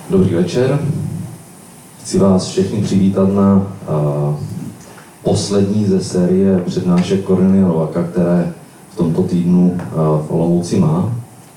Dobrý večer. Chci vás všechny přivítat na poslední ze série přednášek Cornelia Novaka, které v tomto týdnu v Olomouci má.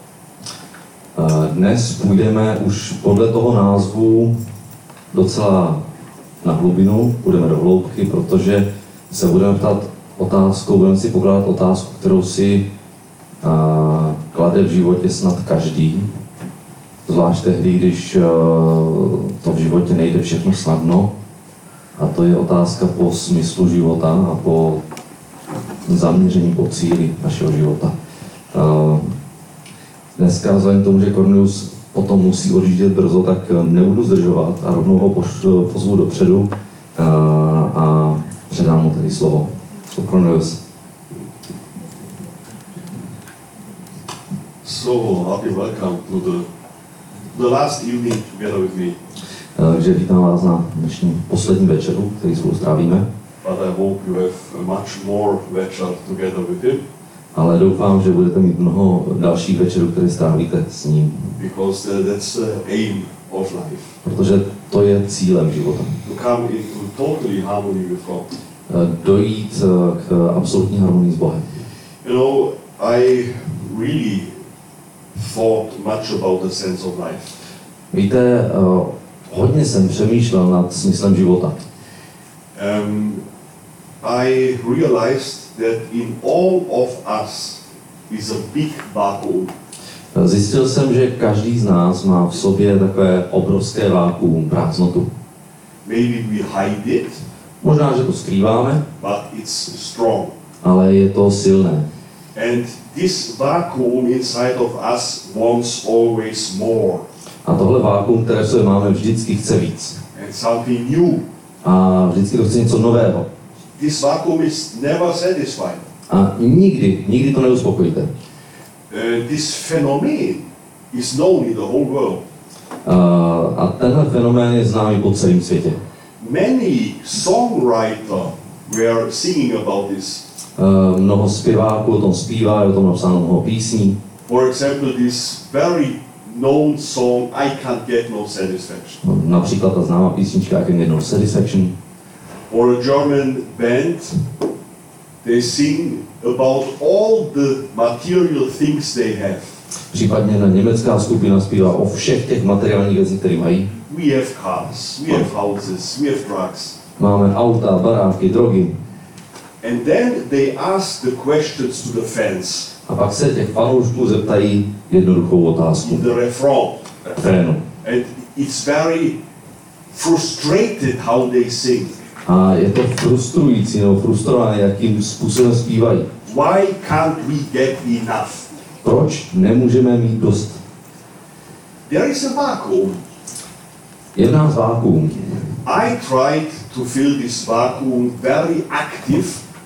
Dnes půjdeme už podle toho názvu docela na hlubinu, půjdeme do hloubky, protože se budeme si pokládat otázku, kterou si klade v životě snad každý. Zvlášť tehdy, když to v životě nejde všechno snadno. A to je otázka po smyslu života a po zaměření, po cíli našeho života. Dneska vzhledem k tomu, že Cornelius potom musí odjíždět brzo, tak nebudu zdržovat a rovnou ho pozvu dopředu a předám mu tedy slovo. Cornelius. So, happy welcome to the last evening together with me. Takže vítám vás na dnešní poslední večeru, který spolu strávíme. But I hope you have much more večer together with him. Ale doufám, že budete mít mnoho dalších večerů, které strávíte s ním. Because that's the aim of life. Protože to je cílem života. To come into totally harmony with God. Dojít k absolutní harmonii s Bohem. You know, I really thought much about the sense of life. Víte, hodně jsem přemýšlel nad smyslem života. I realized that in all of us is a big vacuum. Zjistil jsem, že každý z nás má v sobě takové obrovské vákuum, prázdnotu. Maybe we hide it, Možná, že to skrýváme, but it's strong. ale je to silné. And this vacuum inside of us wants always more. A tohle vákuum, které v sobě máme, vždycky chce víc. And something new. A vždycky to chce něco nového. This vacuum is never satisfied. A nikdy to neuspokojíte. This phenomenon is known in the whole world. A tenhle fenomén je známý po celém světě. Many songwriters were singing about this. Mnoho zpěváků o tom zpívá, je o tom napsáno mnoho písní. For example, this very known song, I Can't Get No Satisfaction. Například ta známá písnička I Can't Get No Satisfaction. Or a German band, they sing about all the material things they have. Případně německá skupina zpívá o všech těch materiálních věcích, které mají. We have cars, we have houses, we have drugs. Máme auta, baráky, drogy. And then they ask the questions to the fans. A pak se těch fanoušků zeptají jednoduchou otázku. In the refrain. And it's very frustrated how they sing. A je to frustrující, nebo frustrované, jakým způsobem zpívají. Why can't we get enough? Proč nemůžeme mít dost? There is a vacuum. Je v nás vákuum. I tried to fill this vacuum very active.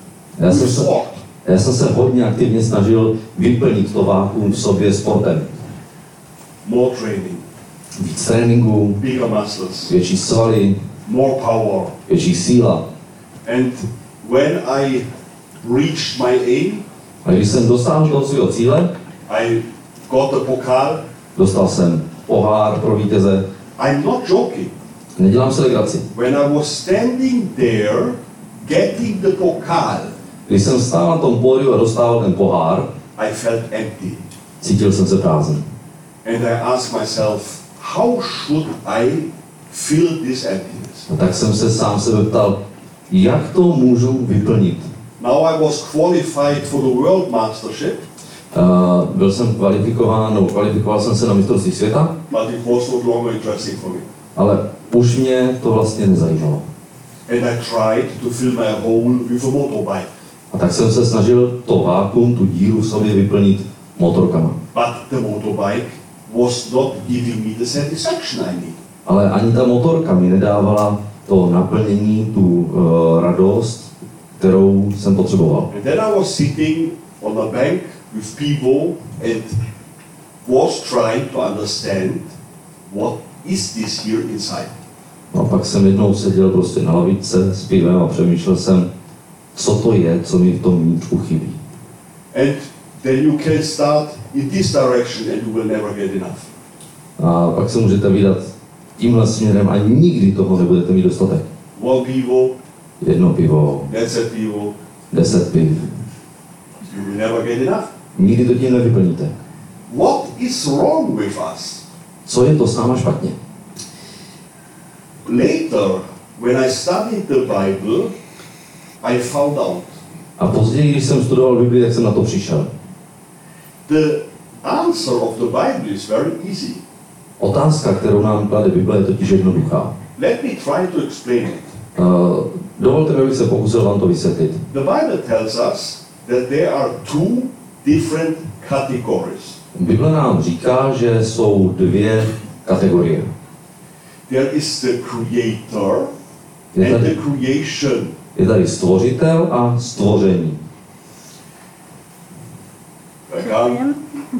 Já jsem se hodně aktivně snažil vyplnit to vákuum v sobě sportem. More training. Víc tréninku, bigger muscles, větší svaly, more power. Větší síla. And when I reached my aim, a když jsem dosáhl toho svého cíle, I got the pokal. Dostal jsem pohár pro vítěze. I'm not joking. Nedělám si legraci. When I was standing there, getting the pokal, když jsem stál na tom pódiu a dostával ten pohár, I felt empty. Cítil jsem se prázdný. And I asked myself, how should I fill this emptiness? A tak jsem se sám sebe ptal, jak to můžu vyplnit. Now I was qualified for the World Mastership. Byl jsem kvalifikoval jsem se na mistrovství světa. But it was no longer interesting for me. Ale už mě to vlastně nezajímalo. And I tried to fill my hole with a motorbike. A tak jsem se snažil to vákuum, tu díru v sobě vyplnit motorkama. But the motorbike was not giving me the satisfaction I need. Ale ani ta motorka mi nedávala to naplnění, tu radost, kterou jsem potřeboval. And then I was sitting on a bank with people and was trying to understand what is this here inside. No a pak jsem jednou seděl prostě na lavičce s pivem a přemýšlel jsem, co to je, co mi v tom vnitřku chybí. And then you can start in this direction and you will never get enough. A pak se můžete vydat tímhle směrem a nikdy toho nebudete mít dostatek. One pivo, 1 pivo, 10 pivo, 10 piv. you will never get enough. Nikdy to tím nevyplníte. What is wrong with us? Co je to s náma špatně? Later, when I studied the Bible, I found out A později, když jsem studoval Bibli, tak jsem na to přišel. the answer of the Bible is very easy. Otázka, kterou nám klade Bible, je totiž jednoduchá. Let me try to explain it. Dovolte mi, abych se pokusil vám to vysvětlit. The Bible tells us that there are two different categories. Bible nám říká, že jsou 2 kategorie. There is the creator Je and the tady, creation. je tady stvořitel a stvoření. Okay?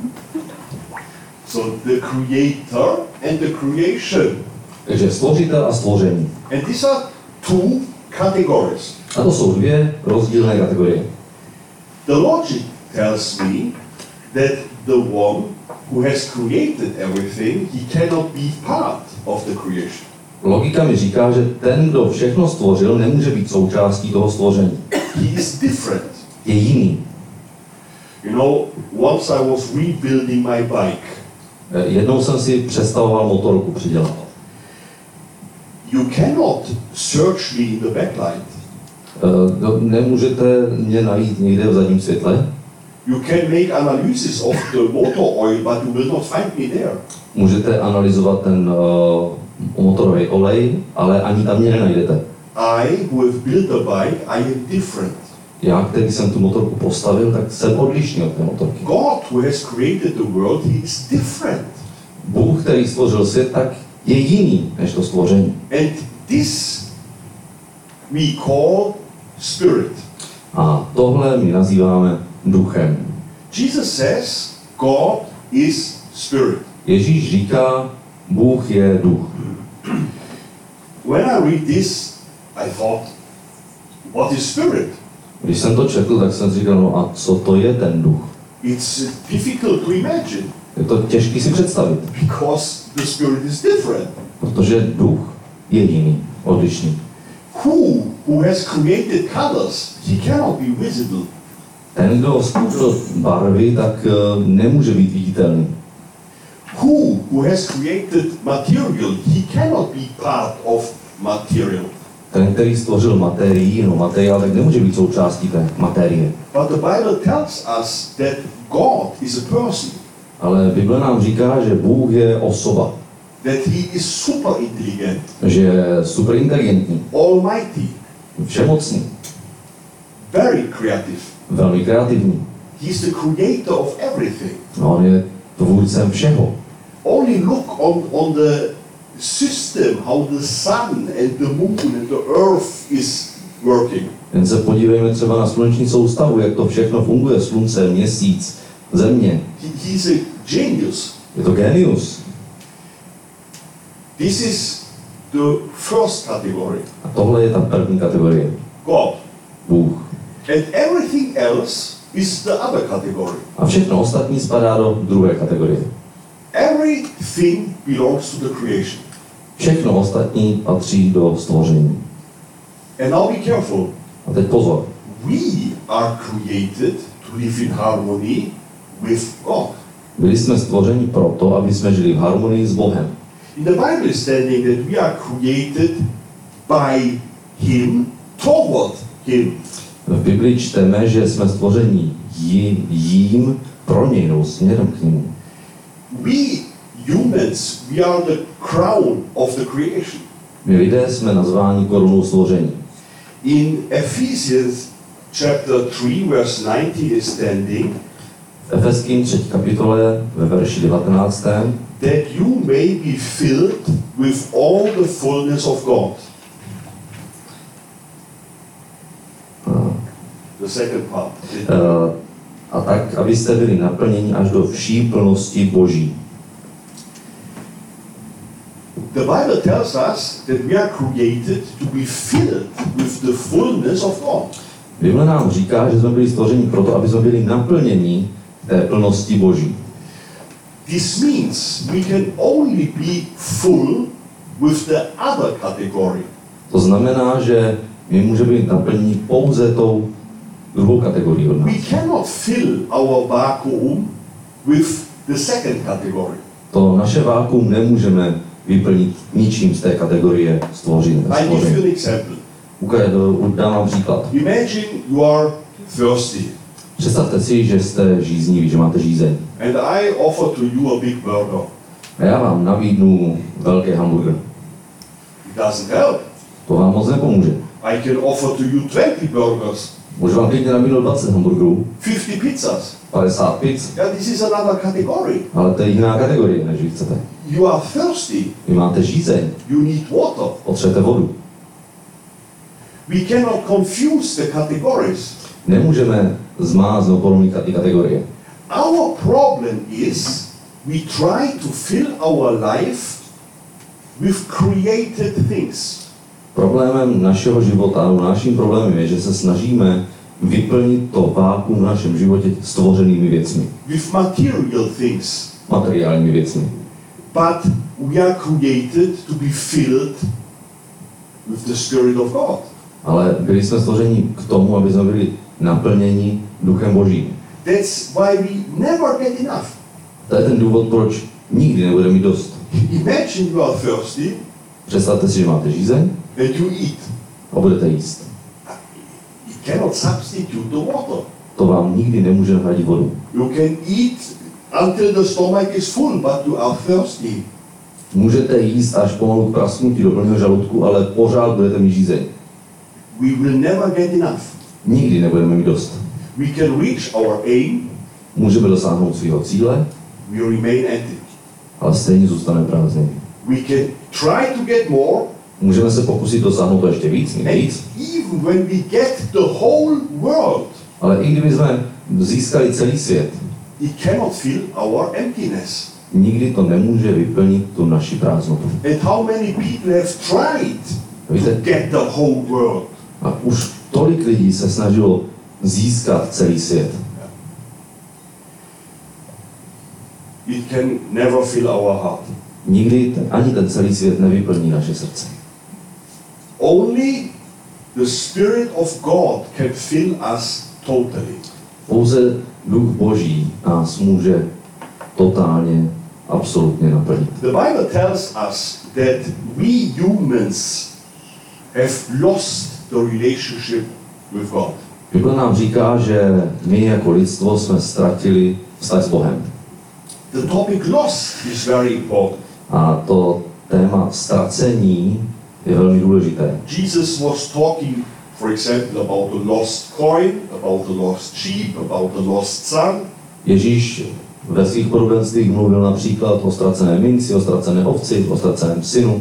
So the creator and the creation. Takže stvořitel a stvoření. And these are two categories. A to jsou 2 rozdílné kategorie. The logic tells me that the one who has created everything, he cannot be part of the creation. Logika mi říká, že ten, kdo všechno stvořil, nemůže být součástí toho stvoření. He is different. Je jiný. You know, once I was rebuilding my bike. Jednou jsem si přestavoval motorku přidělat. You cannot search me in the backlight. Nemůžete mě najít někde v zadním světle. You can make analysis of the motor oil, but you will not find me there. Můžete analyzovat ten motorový olej, ale ani tam mě nenajdete. I, who have built the bike, I am different. Já, který jsem tu motorku postavil, tak jsem odlišný od té motorky. God, who has created the world, he is different. Bůh, který stvořil svět, tak je jiný než to stvoření. And this we call spirit. A tohle my nazýváme duchem. Jesus says God is spirit. Ježíš říká, Bůh je duch. When I read this, I thought, what is spirit? Když jsem to četl, tak jsem si říkal, no a co to je ten duch? It's difficult to imagine Je to těžké si představit, because the spirit is different. protože duch je jiný, odlišný. Who has created colors, he cannot be visible. Ten, kdo stvořil barvy, tak nemůže být viditelný. Who has created material, he cannot be part of material. Ten, který stvořil materiál, tak nemůže být součástí té materie. But the Bible tells us that God is a person, Ale Bible nám říká, že Bůh je osoba, that he is super intelligent, že je super inteligentní, almighty, všemocný, very creative. velmi kreativní. He is the creator of everything. No, on je tvůrcem všeho. Only look on the system, how the sun and the moon and the earth is working. Jen se podívejme třeba na sluneční soustavu, jak to všechno funguje, slunce, měsíc, země. He is a genius. Je to genius. This is the first category, A tohle je ta první kategorie. God. Bůh. And everything else is the other category. A všechno ostatní spadá do druhé kategorie. Everything belongs to the creation. Všechno ostatní patří do stvoření. And now be careful. A teď pozor. We are created to live in harmony with God. Byli jsme stvořeni proto, aby jsme žili v harmonii s Bohem. In the Bible is standing that we are created by Him, toward Him. V Biblii čteme, že jsme stvořeni jím pro něj, nebo směrem k němu. We humans, we are the crown of the creation. My lidé jsme nazváni korunou stvoření. In Ephesians chapter 3, verse 19 is standing V Efeským 3. kapitole ve verši 19. that you may be filled with all the fullness of God. The second part. A tak, abyste byli naplněni až do vší plnosti Boží. The Bible tells us that we are created to be filled with the fullness of God. Bible nám říká, že jsme byli stvořeni proto, aby jsme byli naplněni té plnosti Boží. This means we can only be full with the other category. To znamená, že my můžeme být naplněni pouze tou druhou kategorií od nás. We cannot fill our vacuum with the second category. To naše vákuum nemůžeme vyplnit ničím z té kategorie stvoření. I give you an example. Dám vám příklad. Imagine you are thirsty Představte si, že jste žízniví, že máte žízeň. and I offer to you a big burger. A já vám nabídnu velký hamburger. It doesn't help. To vám moc nepomůže. I can offer to you 20 burgers, Můžu vám klidně nabídnout 20 hamburgerů, 50 pizzas. 50 pizz, Yeah, this is another category. ale to je jiná kategorie, než vy chcete. You are thirsty. Vy máte žízeň, You need water. potřebujete vodu. We cannot confuse the categories. Nemůžeme zmáznout podobné kategorie. Our problem is we try to fill our life with created things. Problémem našeho života, nebo naším problémem je, že se snažíme vyplnit to vákuum v našem životě stvořenými věcmi, With material things. materiálními věcmi. But we are created to be filled with the Spirit of God. Ale byli jsme stvořeni k tomu, aby jsme byli naplněni Duchem Božím. That's why we never get enough. To je ten důvod, proč nikdy nebudeme mít dost. Imagine you are thirsty Představte si, že máte žízeň and you eat. a budete jíst. It cannot substitute the water. To vám nikdy nemůže nahradit vodu. You can eat until the stomach is full, but you are thirsty. Můžete jíst až pomalu k prasknutí do plného žaludku, ale pořád budete mít žízeň. We will never get enough. Nikdy nebudeme mít dost. We can reach our aim, Můžeme dosáhnout svého cíle, we remain empty. ale stejně zůstaneme prázdní. We can try to get more, Můžeme se pokusit dosáhnout to ještě víc, mít and víc, even when we get the whole world, ale i kdyby jsme získali celý svět, it cannot fill our emptiness. nikdy to nemůže vyplnit tu naši prázdnotu. And how many people have tried to Víte, get the whole world? a už tolik lidí se snažilo získat celý svět. It can never fill our heart. Nikdy ani ten celý svět nevyplní naše srdce. Only the Spirit of God can fill us totally. Pouze Duch Boží nás může totálně, absolutně naplnit. The Bible tells us that we humans have lost the relationship with God. Bible nám říká, že my jako lidstvo jsme ztratili vztah s Bohem. The topic lost is very important. A to téma ztracení je velmi důležité. Jesus was talking, for example, about the lost coin, about the lost sheep, about the lost son. Ježíš ve svých podobenstvích mluvil například o ztracené minci, o ztracené ovci, o ztraceném synu.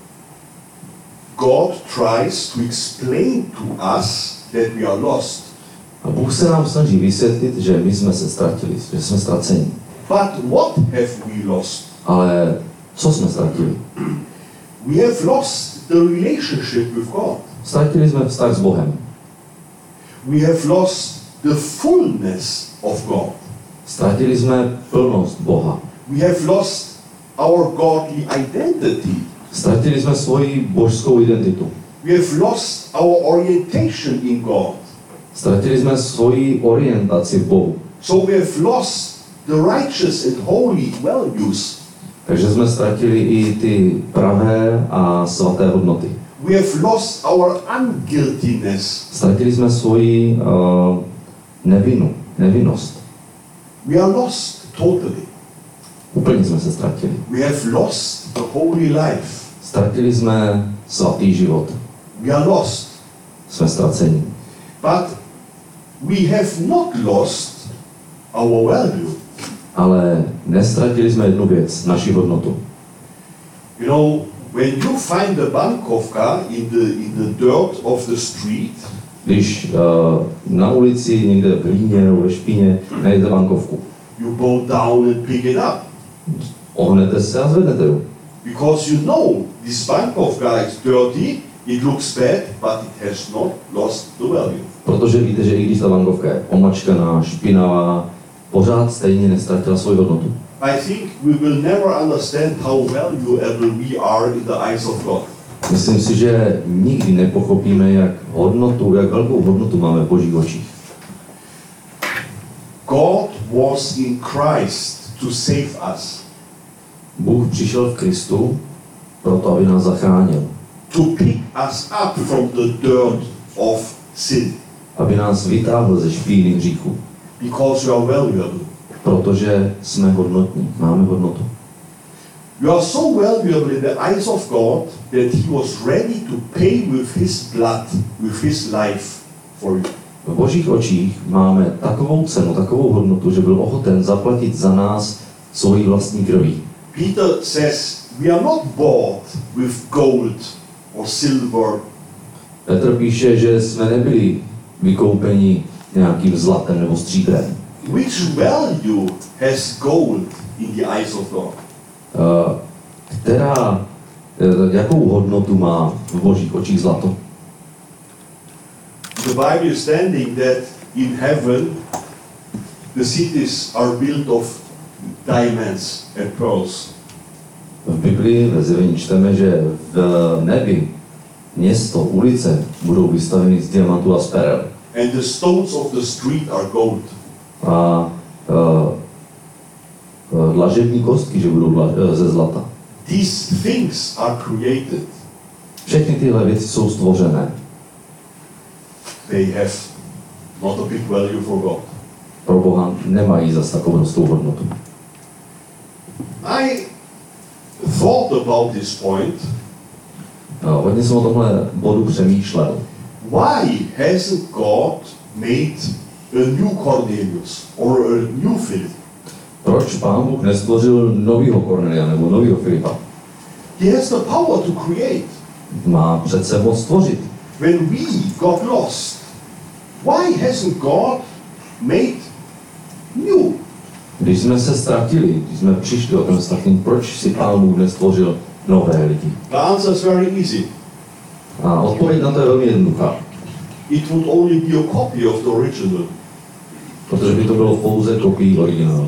God tries to explain to us that we are lost. A Bůh se nám snaží vysvětlit, že my jsme se ztratili, že jsme ztraceni. But what have we lost? Ale co jsme ztratili? We have lost the relationship with God. Ztratili jsme vztah s Bohem. We have lost the fullness of God. Ztratili jsme plnost Boha. We have lost our godly identity. Ztratili jsme svoji božskou identitu. We have lost our orientation in God. Ztratili jsme svoji orientaci v Bohu. So we have lost the righteous and holy values. Takže jsme ztratili i ty pravé a svaté hodnoty. We have lost our unguiltiness. Ztratili jsme svoji nevinnost. We are lost totally. Úplně jsme se ztratili. We have lost the holy life. Ztratili jsme svatý život. We are lost. Jsme ztraceni. But we have not lost our value. Ale nestratili jsme jednu věc, naši hodnotu. You know, when you find a bankovka in the dirt of the street, Když na ulici někde v hlíně nebo ve špíně najdete bankovku, you go down and pick it up. ohnete se a zvednete ju. Because you know this bankovka is dirty, it looks bad, but it has not lost the value. Protože víte, že i když ta bankovka je omačkaná, špinavá, pořád stejně nestratila svoji hodnotu. I think we will never understand how valuable we are in the eyes of God. Myslím si, že nikdy nepochopíme, jak velkou hodnotu máme v Božích očích. God was in Christ to save us. Bůh přišel v Kristu proto, aby nás zachránil. To pick us up from the dirt of sin. Aby nás vytáhl ze špíny hříchu. Because we are valuable. Protože jsme hodnotní, máme hodnotu. You are so valuable in the eyes of God that He was ready to pay with His blood, with His life for you. V Božích očích máme takovou cenu, takovou hodnotu, že byl ochoten zaplatit za nás svojí vlastní krví. Peter says, we are not bought with gold or silver. Petr píše, že jsme nebyli vykoupeni nějakým zlatem nebo stříbrem. Which value has gold in the eyes of God? Jakou hodnotu má v Božích očích zlato? The Bible is standing that in heaven the cities are built of diamonds and pearls. V Biblii ve Zjevení čteme, že v nebi město, ulice budou vystaveny z diamantů a z perel. And the stones of the street are gold. A dlažební kostky, že budou ze zlata. These things are created. Všechny tyhle věci jsou stvořené. They have not a big value for God. Pro Boha nemají zas takovou hodnotu. I thought about this point. Hodně jsem o tomhle bodu přemýšlel. Why hasn't God made a new Cornelius or a new Philip? Proč Pán Bůh nestvořil novýho Kornelia nebo novýho Filipa? He has the power to create. Má přece moc stvořit. When we got lost, why hasn't God made new? Když jsme se ztratili, když jsme přišli o ten ztratení, proč si Pán Bůh nestvořil nové lidi? The answer is very easy. A odpověď na to je velmi jednoduchá. It would only be a copy of the original. Protože by to bylo pouze kopií originálu.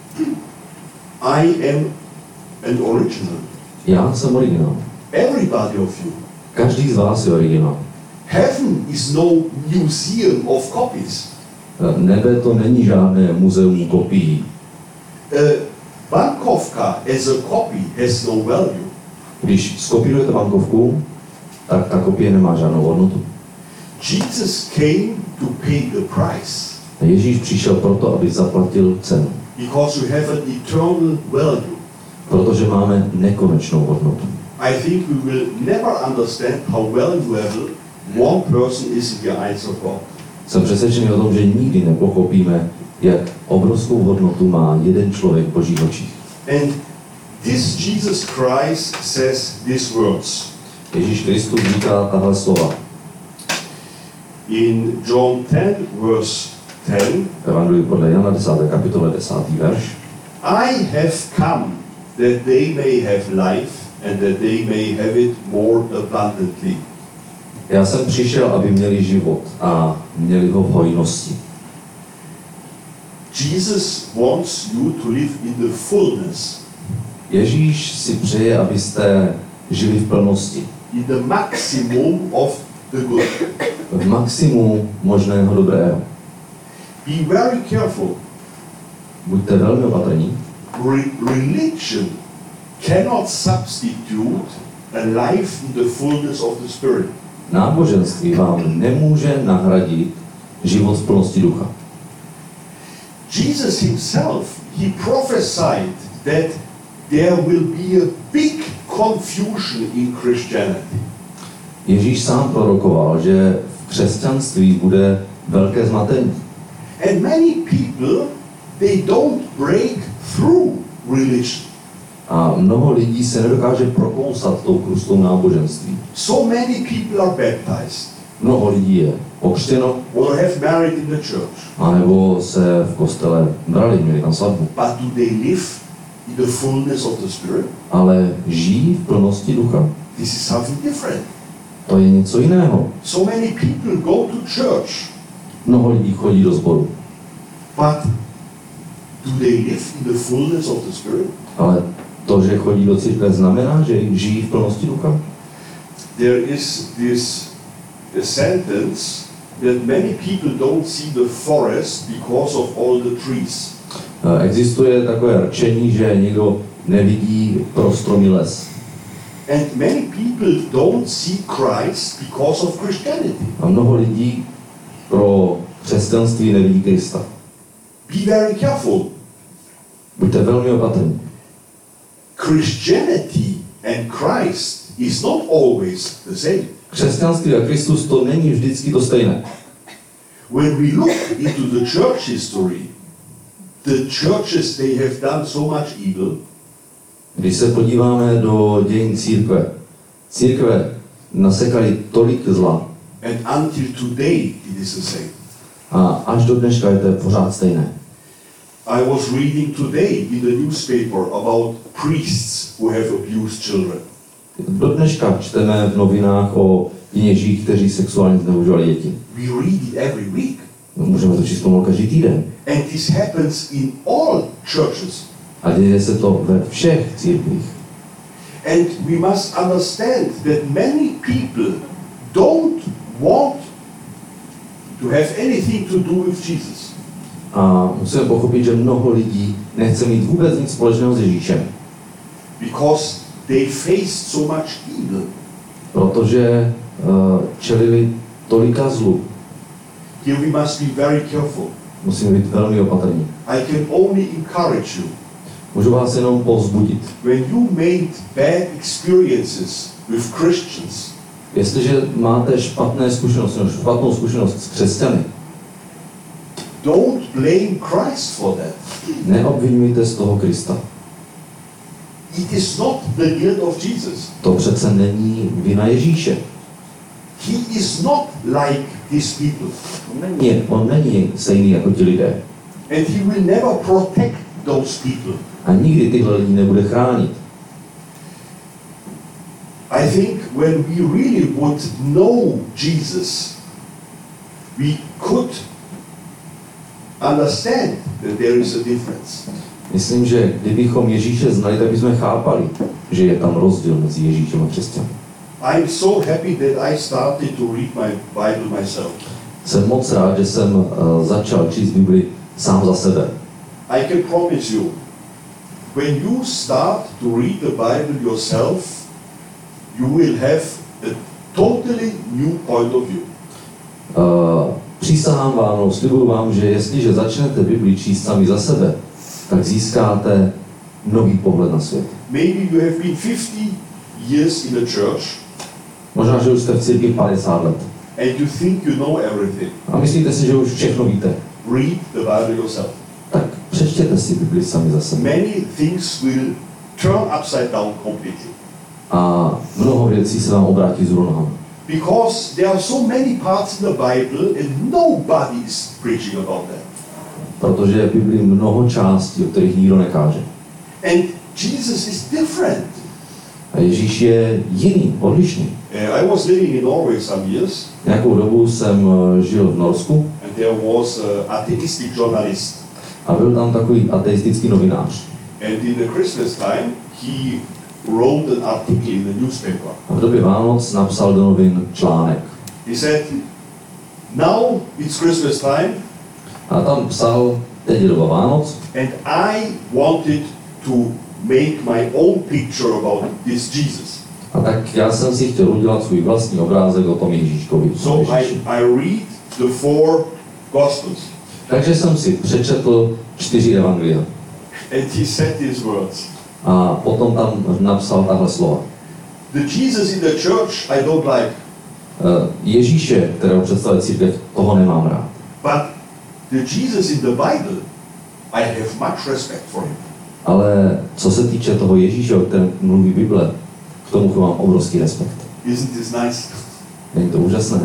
I am an original. Já jsem originál. Everybody of you. Každý z vás je originál. Heaven is no museum of copies. Nebe to není žádné muzeum kopií. Bankovka as a copy has no value. Když skopírujete bankovku, tak ta kopie nemá žádnou hodnotu. Jesus came to pay the price. Ježíš přišel proto, aby zaplatil cenu. Because we have an eternal value. Protože máme nekonečnou hodnotu. I think we will never understand how valuable one person is in the eyes of God. Jsem přesvědčený o tom, že nikdy nepochopíme, jak obrovskou hodnotu má jeden člověk v Božích očích. And this Jesus Christ says these words. Ježíš Kristus říká tahle slova. In John 10, verse 10, Evangelium podle Jana 10. kapitole 10. verš. I have come that they may have life and that they may have it more abundantly. Já jsem přišel, aby měli život a měli ho v hojnosti. Jesus wants you to live in the fullness. Ježíš si přeje, abyste žili v plnosti. In the maximum of the good. V maximu možného dobrého. Be very careful. Buďte velmi opatrní. Religion cannot substitute a life in the fullness of the Spirit. Náboženství vám nemůže nahradit život v plnosti ducha. Jesus himself, he prophesied that there will be a big confusion in Christianity. Ježíš sám prorokoval, že v křesťanství bude velké zmatení. And many people, they don't break through religion. A mnoho lidí se nedokáže prokousat tou krustou náboženství. So many people are baptized. Mnoho lidí je pokřtěno, Or have married in the church. anebo se v kostele brali, měli tam svatbu. But do they live in the fullness of the Spirit? Ale žijí v plnosti ducha. This is something different. To je něco jiného. So many people go to church, Mnoho lidí chodí do sboru. but do they live in the fullness of the Spirit? Ale to, že chodí do církve, znamená, že žijí v plnosti ducha? There is this sentence that many people don't see the forest because of all the trees. Existuje takové rčení, že někdo nevidí prostromý les. And many people don't see Christ because of Christianity. A mnoho lidí pro křesťanství nevidí Krista. Be very careful. Buďte velmi opatrní. Christianity and Christ is not always the same. Křesťanství a Kristus to není vždycky to stejné. When we look into the church history, the churches, they have done so much evil. Když se podíváme do dějin církve nasekali tolik zla. And until today it is the same. A až do dneška je to pořád stejné. I was reading today in the newspaper about priests who have abused children. Do dneška čteme v novinách o kněžích, kteří sexuálně zneužívali děti. We read it every week. Můžeme to číst pomalu každý týden. And this happens in all churches. A děje se to ve všech církvích. And we must understand that many people don't want to have anything to do with Jesus. A musíme pochopit, že mnoho lidí nechce mít vůbec nic společného s Ježíšem. Because they faced so much evil. Protože čelili tolika zlu. Here we must be very careful. Musíme být velmi opatrní. I can only encourage you. Můžu vás jenom povzbudit. When you made bad experiences with Christians, Jestliže máte špatnou zkušenost s křesťany, don't blame Christ for that. neobvinujte z toho Krista. It is not the guilt of Jesus. To přece není vina Ježíše. He is not like these people. On není stejný jako ti lidé. And he will never protect those people. A nikdy tyhle lidi nebude chránit. I think when we really would know Jesus, we could understand that there is a difference. Myslím, že kdybychom Ježíše znali, tak bychom chápali, že je tam rozdíl mezi Ježíšem a křesťany. I'm so happy that I started to read my Bible myself. Jsem moc rád, že jsem začal číst Bibli sám za sebe. I can promise you, when you start to read the Bible yourself, you will have a totally new point of view. Přísahám vám, slibuju vám, že jestliže začnete Bibli číst sami za sebe, tak získáte nový pohled na svět. Maybe you have been 50 years in the church. Možná, že už jste v církvi 50 let. And you think you know everything. A myslíte si, že už všechno víte. Read the Bible yourself. Tak přečtěte si Bibli sami za sebe. Many things will turn upside down completely. A mnoho věcí se vám obrátí z nohama. Because there are so many parts in the Bible and nobody is preaching about that. Protože je v Bibli mnoho částí, o kterých nikdo nekáže. And Jesus is different. A Ježíš je jiný, odlišný. I was living in Norway some years. Nějakou dobu jsem žil v Norsku. And there was an atheistic journalist. A byl tam takový ateistický novinář. And in the Christmas time, he wrote an article in the newspaper. A v době Vánoc napsal do novin článek. He said, now it's Christmas time. A tam psal, teď je doba Vánoc. And I wanted to make my own picture about this Jesus. A tak já jsem si chtěl udělat svůj vlastní obrázek o tom Ježíškovi. So I read the 4 Gospels. Takže jsem si přečetl 4 evangelia. And he said these words. A potom tam napsal tahle slova. The Jesus in the church I don't like. Ježíše, kterého představuje církev, toho nemám rád. But the Jesus in the Bible, I have much respect for him. Ale co se týče toho Ježíše, o kterém mluví Bible, k tomu mám obrovský respekt. Isn't this nice? Není to úžasné?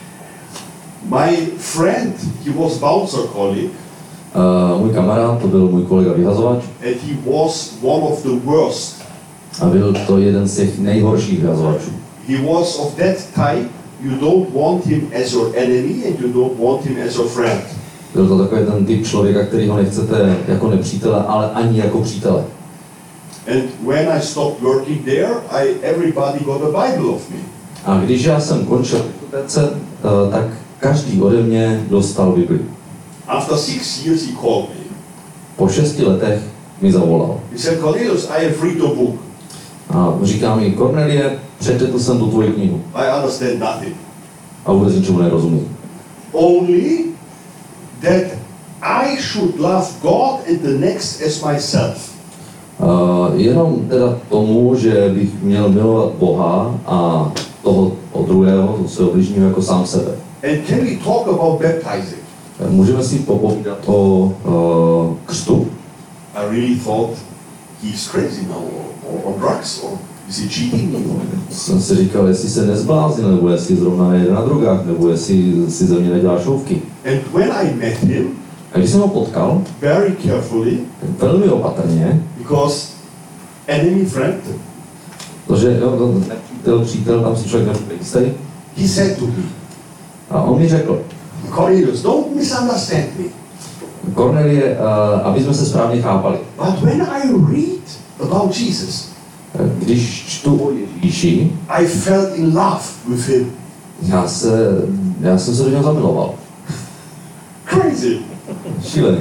My friend, he was bouncer colleague. Můj kamarád, to byl můj kolega vyhazovač. And he was one of the worst. A byl to jeden z těch nejhorších vyhazovačů. He was of that type, you don't want him as your enemy and you don't want him as your friend. Byl to takový ten typ člověka, který ho nechcete jako nepřítele, ale ani jako přítele. And when I stopped working there, everybody got a Bible of me. A když já jsem končil bibliotece, tak každý ode mě dostal Bibli. After 6 years he called me. Po 6 letech mi zavolal. He said, Cornelius, I have read your book. A říká mi, Cornelie, přečetl jsem tu tvoji knihu. I understand nothing. A vůbec ničemu nerozumím. Only that I should love God and the next as myself. Jenom teda tomu, že bych měl milovat Boha a toho druhého, toho svého bližního jako sám sebe. And can we talk about baptizing? Můžeme si popovídat o křtu. I really thought he's crazy now, or on drugs, or is he cheating me? Jsem si říkal, jestli se nezbláznil, nebo jestli zrovna nejde na drogách, nebo jestli si ze mě nedělá šouvky. And when I met him, A když jsem ho potkal, very carefully, velmi opatrně, because enemy friend, protože přítel, tam si člověk nebude jistý, he said to me, a on mi řekl, Cornelius, don't misunderstand me. Cornelie, aby jsme se správně chápali. But when I read about Jesus, Když čtu o Ježíši, I felt in love with him. já jsem se do něho zamiloval. Crazy. Šílený.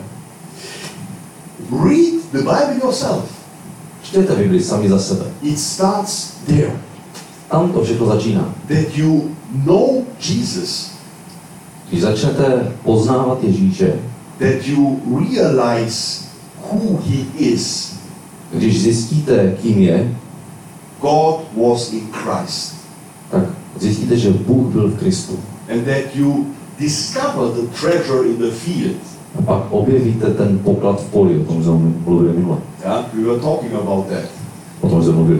Read the Bible yourself. Čtěte Bibli sami za sebe. It starts there. Tam to všechno začíná. That you know Jesus. Když začnete poznávat Ježíše, That you realize who he is. když zjistíte, kým je, God was in Christ. tak zjistíte, že Bůh byl v Kristu. And that you discover the treasure in the field. A pak objevíte ten poklad v poli, o tom jsme mluvili minule. Yeah, we were talking about that. O tom jsme mluvili.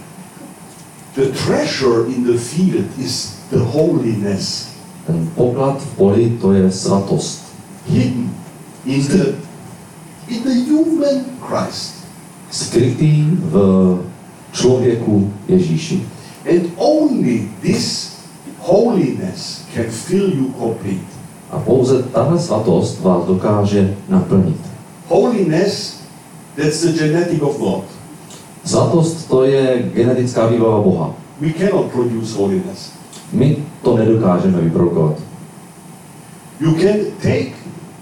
The treasure in the field is the holiness. Ten poklad v poli, to je svatost. Hidden in the human Christ. Skrytý v člověku Ježíši. And only this holiness can fill you complete. A pouze tahle svatost vás dokáže naplnit. Holiness, that's the genetic of God. Svatost, to je genetická výbava Boha. We cannot produce holiness. My to nedokážeme vyprodukovat. You can take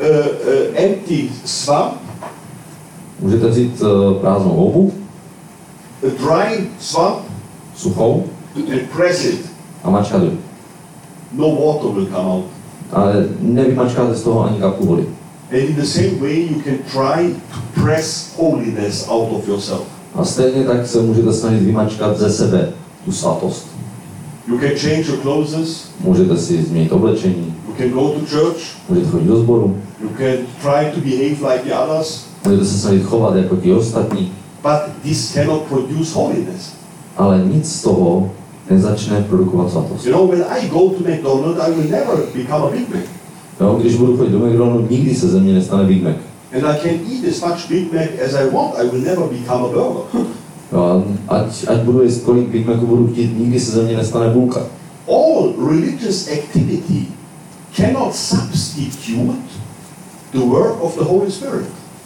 empty swamp, Můžete vzít prázdnou houbu, a dry swamp, suchou, and press it. a mačkat ji. No water will come out. Ale nevymačkáte z toho ani kapku vody. And in the same way, you can try to press holiness out of yourself. A stejně tak se můžete snažit vymačkat ze sebe tu svatost. You can change your clothes. Můžete si změnit oblečení, You can go to church. můžete chodit do sboru, You can try to behave like the others. můžete se snažit chovat jako ti ostatní, But this cannot produce holiness. ale nic z toho nezačne produkovat svatost. You know, when I go to McDonald's, I will never become a Big Mac. No, když budu chodit do McDonaldu, nikdy se ze mě nestane Big Mac. And I can eat as much Big Mac as I want. I will never become a burger. No, ať budu jíst kolik Big Macu budu chtít, nikdy se ze mě nestane bulka. All religious activity cannot substitute the work of the Holy Spirit.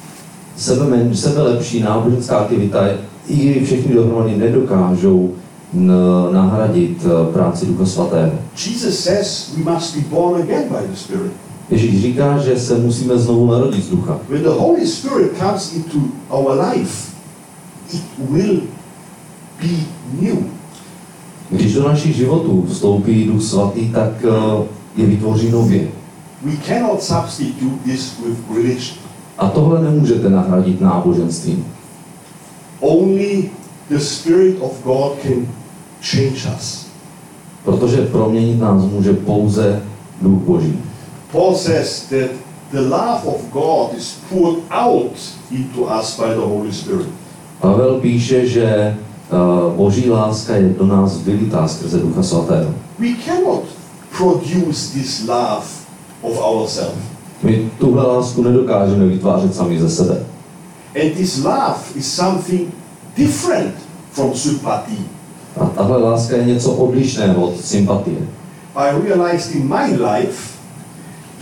Sebelepší náboženská aktivita, i všechny dohromady nedokážou nahradit práci Ducha Svatého. Jesus says we must be born again by the Spirit. Ježíš říká, že se musíme znovu narodit z ducha. When the Holy Spirit comes into our life, it will be new. Když do našich životů vstoupí Duch Svatý, tak je vytvoří nově. We cannot substitute this with religion. A tohle nemůžete nahradit náboženstvím. Only the Spirit of God can change us. Protože proměnit nás může pouze Duch Boží. Paul says that the love of God is poured out into us by the Holy Spirit. Pavel píše, že Boží láska je do nás vylitá skrze Ducha Svatého. We cannot produce this love of ourselves. My tuhle lásku nedokážeme vytvářet sami ze sebe. And this love is something different from sympathy. A tahle láska je něco odlišného od sympatie. I realized in my life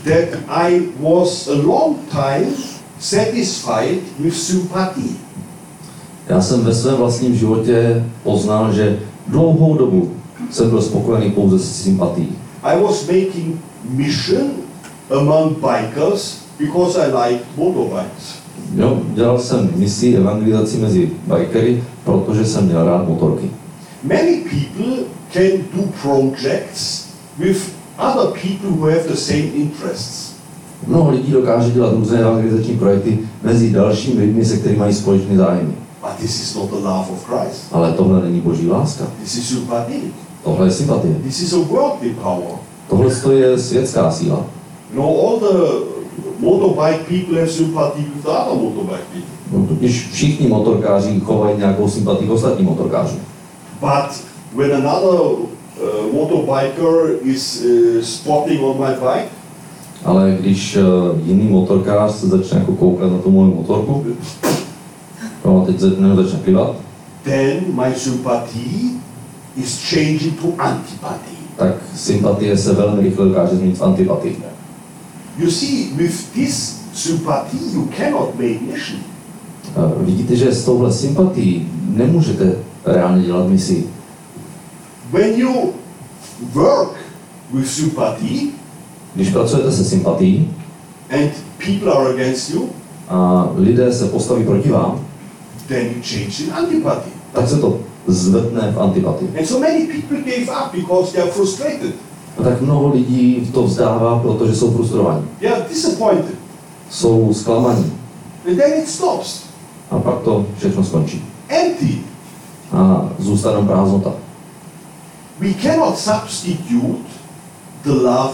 that I was a long time satisfied with sympathy. Já jsem ve svém vlastním životě poznal, že dlouhou dobu jsem byl spokojený pouze s sympatií. I was making mission among bikers because I liked motorbikes. Jo, dělal jsem misi evangelizaci mezi bikery, protože jsem měl rád motorky. Many people can do projects with other people who have the same interests. Mnoho lidí dokáže dělat různé evangelizační projekty mezi dalšími lidmi, se kterými mají společné zájmy. But this is not the love of Christ. Ale tohle není boží láska. This is sympathy. Tohle je sympatie. This is a worldly power. Tohle je světská síla. All the motorbike people have sympathy with the other motorbike people. No, totiž všichni motorkáři chovají nějakou sympatii k ostatním motorkářům. But when another motorbiker is spotting on my bike, Ale když jiný motorkář se začne jako koukat na tu moju motorku, no a teď začne plivat, then my sympathy is changing to antipathy. tak sympatie se velmi rychle dokáže změnit v antipatii. You see, with this sympathy you cannot make mission. Vidíte, že s touhle sympatií nemůžete reálně dělat misi. When you work with sympathy Když pracujete se sympatií and people are against you, a lidé se postaví proti vám, then you change in antipathy. tak se to zvrtne v antipatii. And so many people gave up because they are frustrated. A tak mnoho lidí to vzdává, protože jsou frustrovaní. They are disappointed. Jsou zklamaní. And then it stops. A pak to všechno skončí. Empty. A zůstane prázdnota. We cannot substitute the love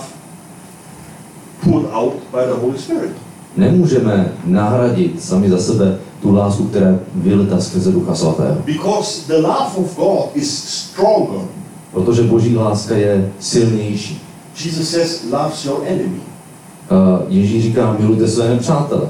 put out by the Holy Spirit. Nemůžeme nahradit sami za sebe tu lásku, která je vylita skrze Ducha Svatého. Because the love of God is stronger. Protože Boží láska je silnější. Jesus says, loves your enemy. Ježíš říká, milujte své nepřátele.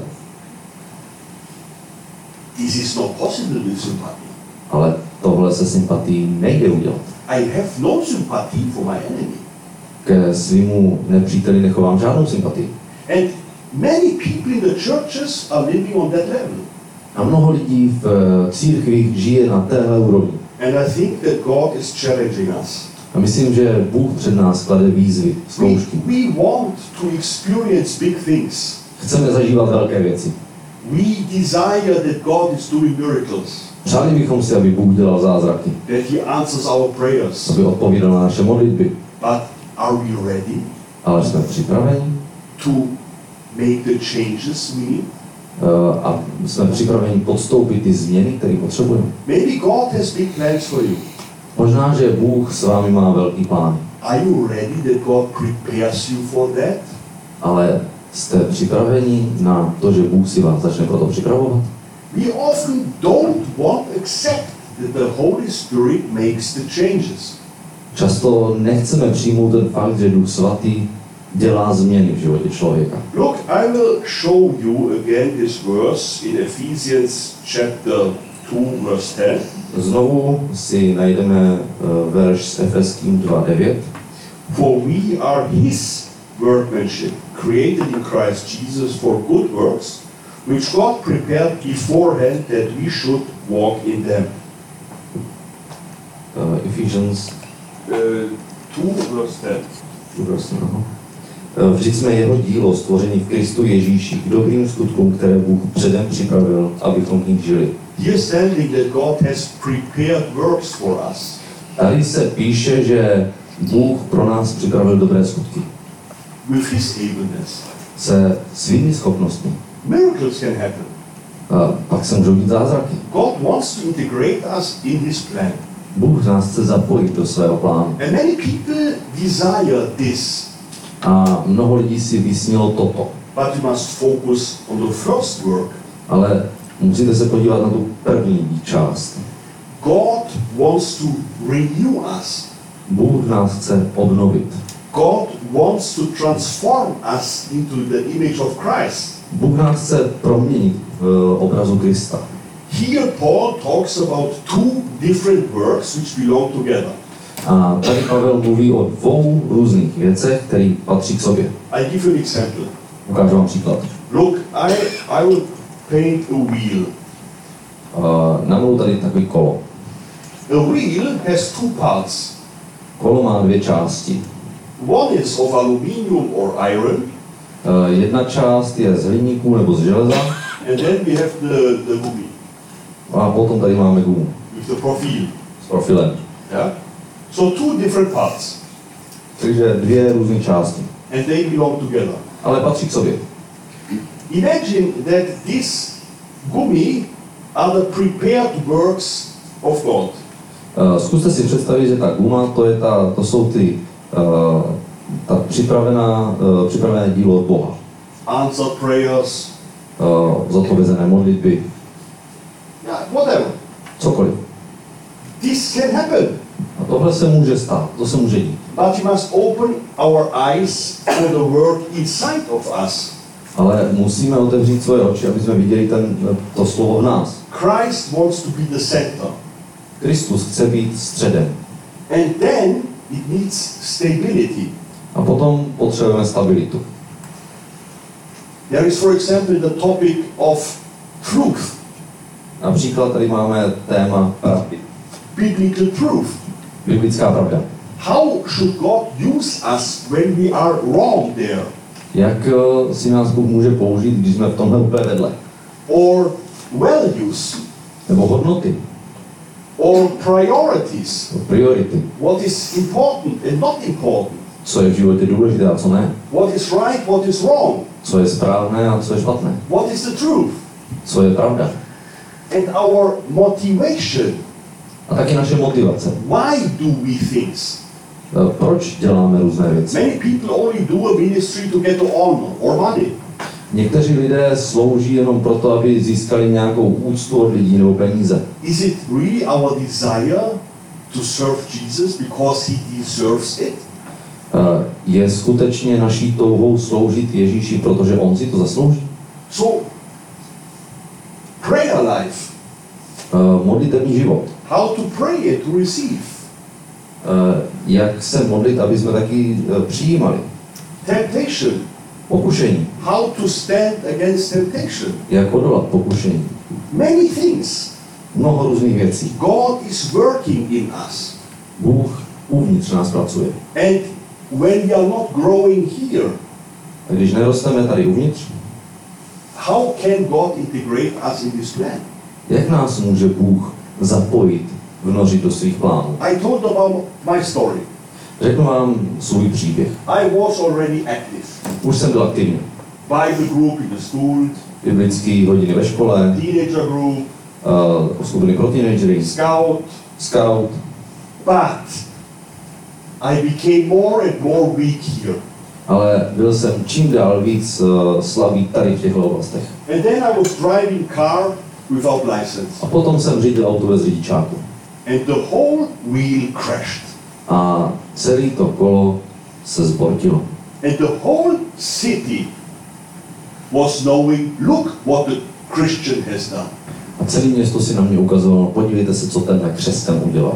This is not possible with sympathy. Ale tohle se sympatií nejde udělat. I have no sympathy for my enemy. Ke svýmu nepříteli nechovám žádnou sympatii. And many people in the churches are living on that level. A mnoho lidí v církvích žije na téhle úrovni. And I think that God is challenging us. A myslím, že Bůh před nás klade výzvy, zkoušky. We want to experience big things. Chceme zažívat velké věci. We desire that God is doing miracles. Přáli bychom si, aby Bůh dělal zázraky. That He answers our prayers. Aby odpovídal na naše modlitby. But are we ready Ale jsme připraveni? to make the changes we need? A jsme připraveni podstoupit ty změny, které potřebujeme. Maybe God has big plans for you. Možná, že Bůh s vámi má velký plán. Are you ready that God prepares you for that? Ale jste připraveni na to, že Bůh si vás začne proto připravovat? We often don't want to accept that the Holy Spirit makes the changes. Často nechceme přijmout ten fakt, že Duch Svatý dělá změny v životě člověka. Look, I will show you again this verse in Ephesians chapter 2, verse 10. Znovu si najdeme verš s Efeským 2:9. For we are His workmanship, created in Christ Jesus for good works, which God prepared beforehand that we should walk in them. Ephesians 2, verse 10. Vždyť jsme jeho dílo, stvoření v Kristu Ježíši, k dobrým skutkům, které Bůh předem připravil, abychom v nich žili. Here standing that God has prepared works for us. Tady se píše, že Bůh pro nás připravil dobré skutky. With His ableness. Se svými schopnostmi. Miracles can happen. A pak se můžou dít zázraky. God wants to integrate us in His plan. Bůh nás chce zapojit do svého plánu. And many people desire this. A mnoho lidí si vysnilo toto. But you must focus on the first work. Ale musíte se podívat na tu první část. God wants to renew us. Bůh nás chce obnovit. God wants to transform us into the image of Christ. Bůh nás chce proměnit v obrazu Krista. Here Paul talks about two different works which belong together. A tady Pavel mluví o dvou různých věcech, které patří k sobě. I give you an example. Ukážu vám příklad. Look, I will paint a wheel. Namluvu tady takový kolo. A wheel has two parts. Kolo má dvě části. One is of aluminium or iron, Jedna část je z hliníku nebo z železa and then we have the gummi a potom tady máme gumu with the profile. s profilem. Yeah? So two different parts, Takže dvě různé části, and they belong together. ale patří k sobě. Imagine that this gummi are the prepared works of God. Zkuste si představit, že ta guma, to jsou ta připravené dílo od Boha. Answered prayers, Zodpovězené modlitby, yeah, whatever. cokoliv. This can happen, A tohle se může stát, to se může dít. but we must open our eyes for the work inside of us. Ale musíme otevřít svoje oči, aby jsme viděli to slovo v nás. Christ wants to be the center, Kristus chce být středem. and then it needs stability. A potom potřebujeme stabilitu. There is, for example, the topic of truth, Například tady máme téma pravdy. biblical truth. Biblická pravda. How should God use us when we are wrong there? Jak si nás Bůh může použít, když jsme v tomhle úplně vedle? Or values, Nebo hodnoty, or priorities. priority. What is important and not important? Co je v životě důležité a co ne? What is right, what is wrong? Co je správné a co je špatné? What is the truth? Co je pravda? And our motivation. A taky naše motivace. Why do we things? Proč děláme různé věci? Many people only do a ministry to get honor or money. Někteří lidé slouží jenom proto, aby získali nějakou úctu od lidí nebo peníze. Is it really our desire to serve Jesus because he deserves it? Je skutečně naší touhou sloužit Ježíši, protože on si to zaslouží? So, prayer life. Modlitevní život. How to pray and to receive. Jak se modlit, aby jsme taky přijímali? Temptation. Pokušení. How to stand against temptation. Jak odolat pokušení? Many things. Mnoho různých věcí. God is working in us. Bůh uvnitř nás pracuje. And when we are not growing here, A když nerosteme tady uvnitř, how can God integrate us in this plan? jak nás může Bůh zapojit, vnořit do svých plánů? I told about my story. Řeknu vám svůj příběh. I was already active. Už jsem byl aktivní. Bible group in the school, Biblické hodiny ve škole, teenager group, skupiny pro teenagery, scout, but I became more and more weak here. ale byl jsem čím dál víc slabý tady v těchto oblastech. And then I was driving car without license. A potom jsem řídil auto bez řidičáku. And the whole wheel crashed. A celé to kolo se zbortilo. And the whole city was knowing, look what the Christian has done. A celé město si na mě ukazovalo, podívejte se, co ten křesťan udělal.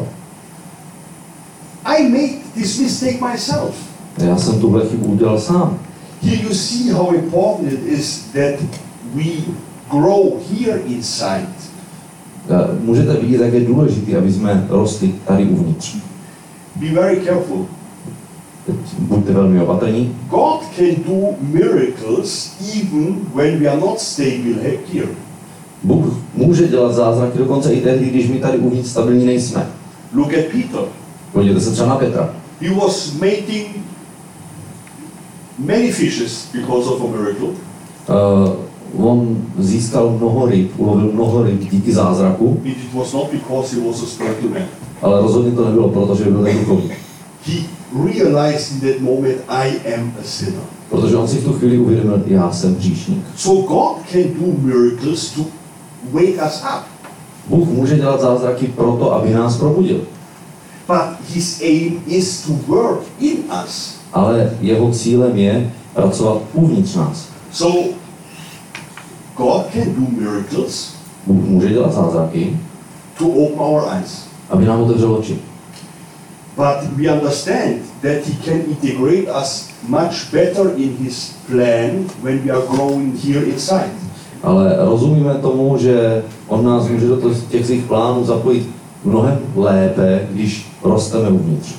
I made this mistake myself. Já jsem tuhle chybu udělal sám. Here you see how important it is that we grow here inside. Můžete vidět, jak je důležité, aby jsme rostli tady uvnitř. Be very careful. Teď buďte velmi opatrní. God can do miracles even when we are not stable here. Bůh může dělat zázraky dokonce i tehdy, když my tady uvnitř stabilní nejsme. Look at Peter. Podívejte se třeba na Petra. He was making many fishes because of a miracle. On získal mnoho ryb, ulovil mnoho ryb díky zázraku, It was not because he was a spiritual man. ale rozhodně to nebylo proto, že byl neduchovní. He realized in that moment, I am a sinner. Protože on si v tu chvíli uvědomil, já jsem hříšník. So God can do miracles to wake us up. Bůh může dělat zázraky proto, aby nás probudil. But his aim is to work in us. Ale jeho cílem je pracovat uvnitř nás. So God can do miracles Bůh může dělat zázraky, to open our eyes. aby nám otevřel oči. But we understand that he can integrate us much better in his plan when we are growing here inside. Ale rozumíme tomu, že on nás může do těch svých plánů zapojit mnohem lépe, když rosteme uvnitř.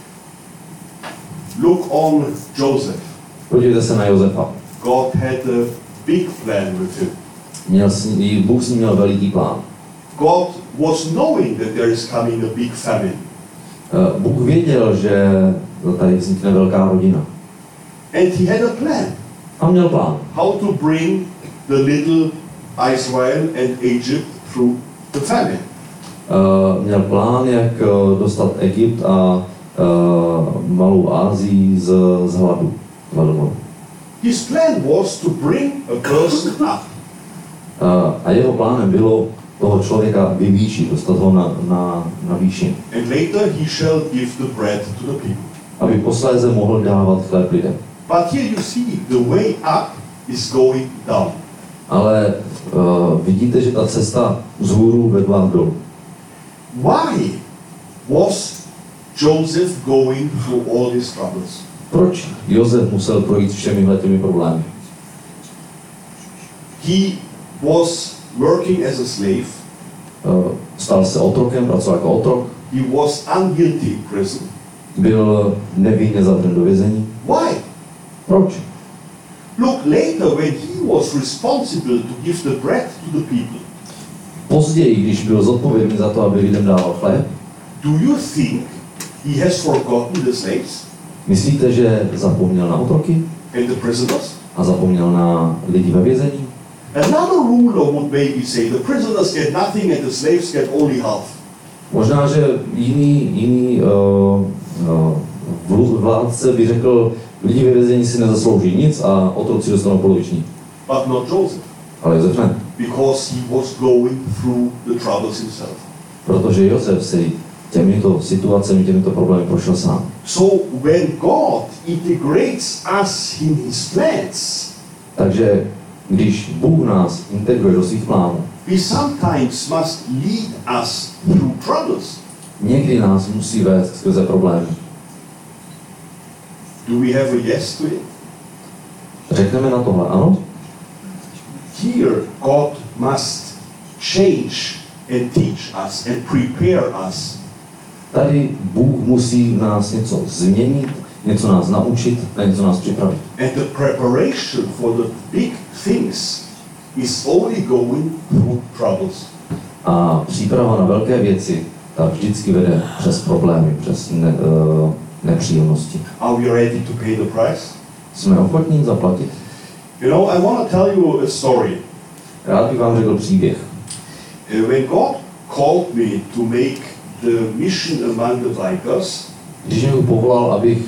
Look on Joseph. Podívejte se na Josefa. God had a big plan with him. Bůh s ním měl veliký plán. God was knowing that there is coming a big famine. Bůh věděl, že tady vznikne velká rodina. And he had a plan. A měl plán. How to bring the little Israel and Egypt through the famine. Měl plán, jak dostat Egypt a Malou Asii z hladu. His plan was to bring a person up. A jeho plánem bylo toho člověka vyvýšit, dostat ho na výšin. And later he shall give the bread to the people. Aby posléze mohl dávat chléb lidem. But here you see the way up is going down. Ale vidíte, že ta cesta vzhůru vedla dolů. Why was Joseph going through all these troubles? Proč Josef musel projít všemi těmi problémy? He was working as a slave. Stal se otrokem, pracoval jako otrok. He was unguilty in prison. Byl nevinně zavřen do vězení. Why? Proč? Look, later when he was responsible to give the bread to the people. Později, když byl zodpovědný za to, aby lidem dával chléb, Do you think he has forgotten the slaves myslíte, že zapomněl na otroky and the prisoners? a zapomněl na lidi ve vězení? Another ruler would maybe say the prisoners get nothing and the slaves get only half. Možná, že jiný vládce by řekl, lidi ve vězení si nezaslouží nic a otroci dostanou poloviční. But not Joseph, Ale Josef ne, because he was going through the troubles himself. protože Josef si těmito situacemi, těmito problémy prošel sám. So when God integrates us in his plans, Takže když Bůh nás integruje do svých plánů, we sometimes must lead us through troubles. někdy nás musí vést skrze problémy. Do we have a yes to it? Řekneme na tohle ano? Here God must change and teach us and prepare us. Tady Bůh musí v nás něco změnit, něco nás naučit a něco nás připravit. And the preparation for the big things is only going through troubles. A příprava na velké věci, ta vždycky vede přes problémy, přes nepříjemnosti. Are we ready to pay the price? Jsme ochotní zaplatit? You know, I want to tell you a story. Rád bych vám řekl příběh. When God called me to make the mission among the bikers, Když mě povolal, abych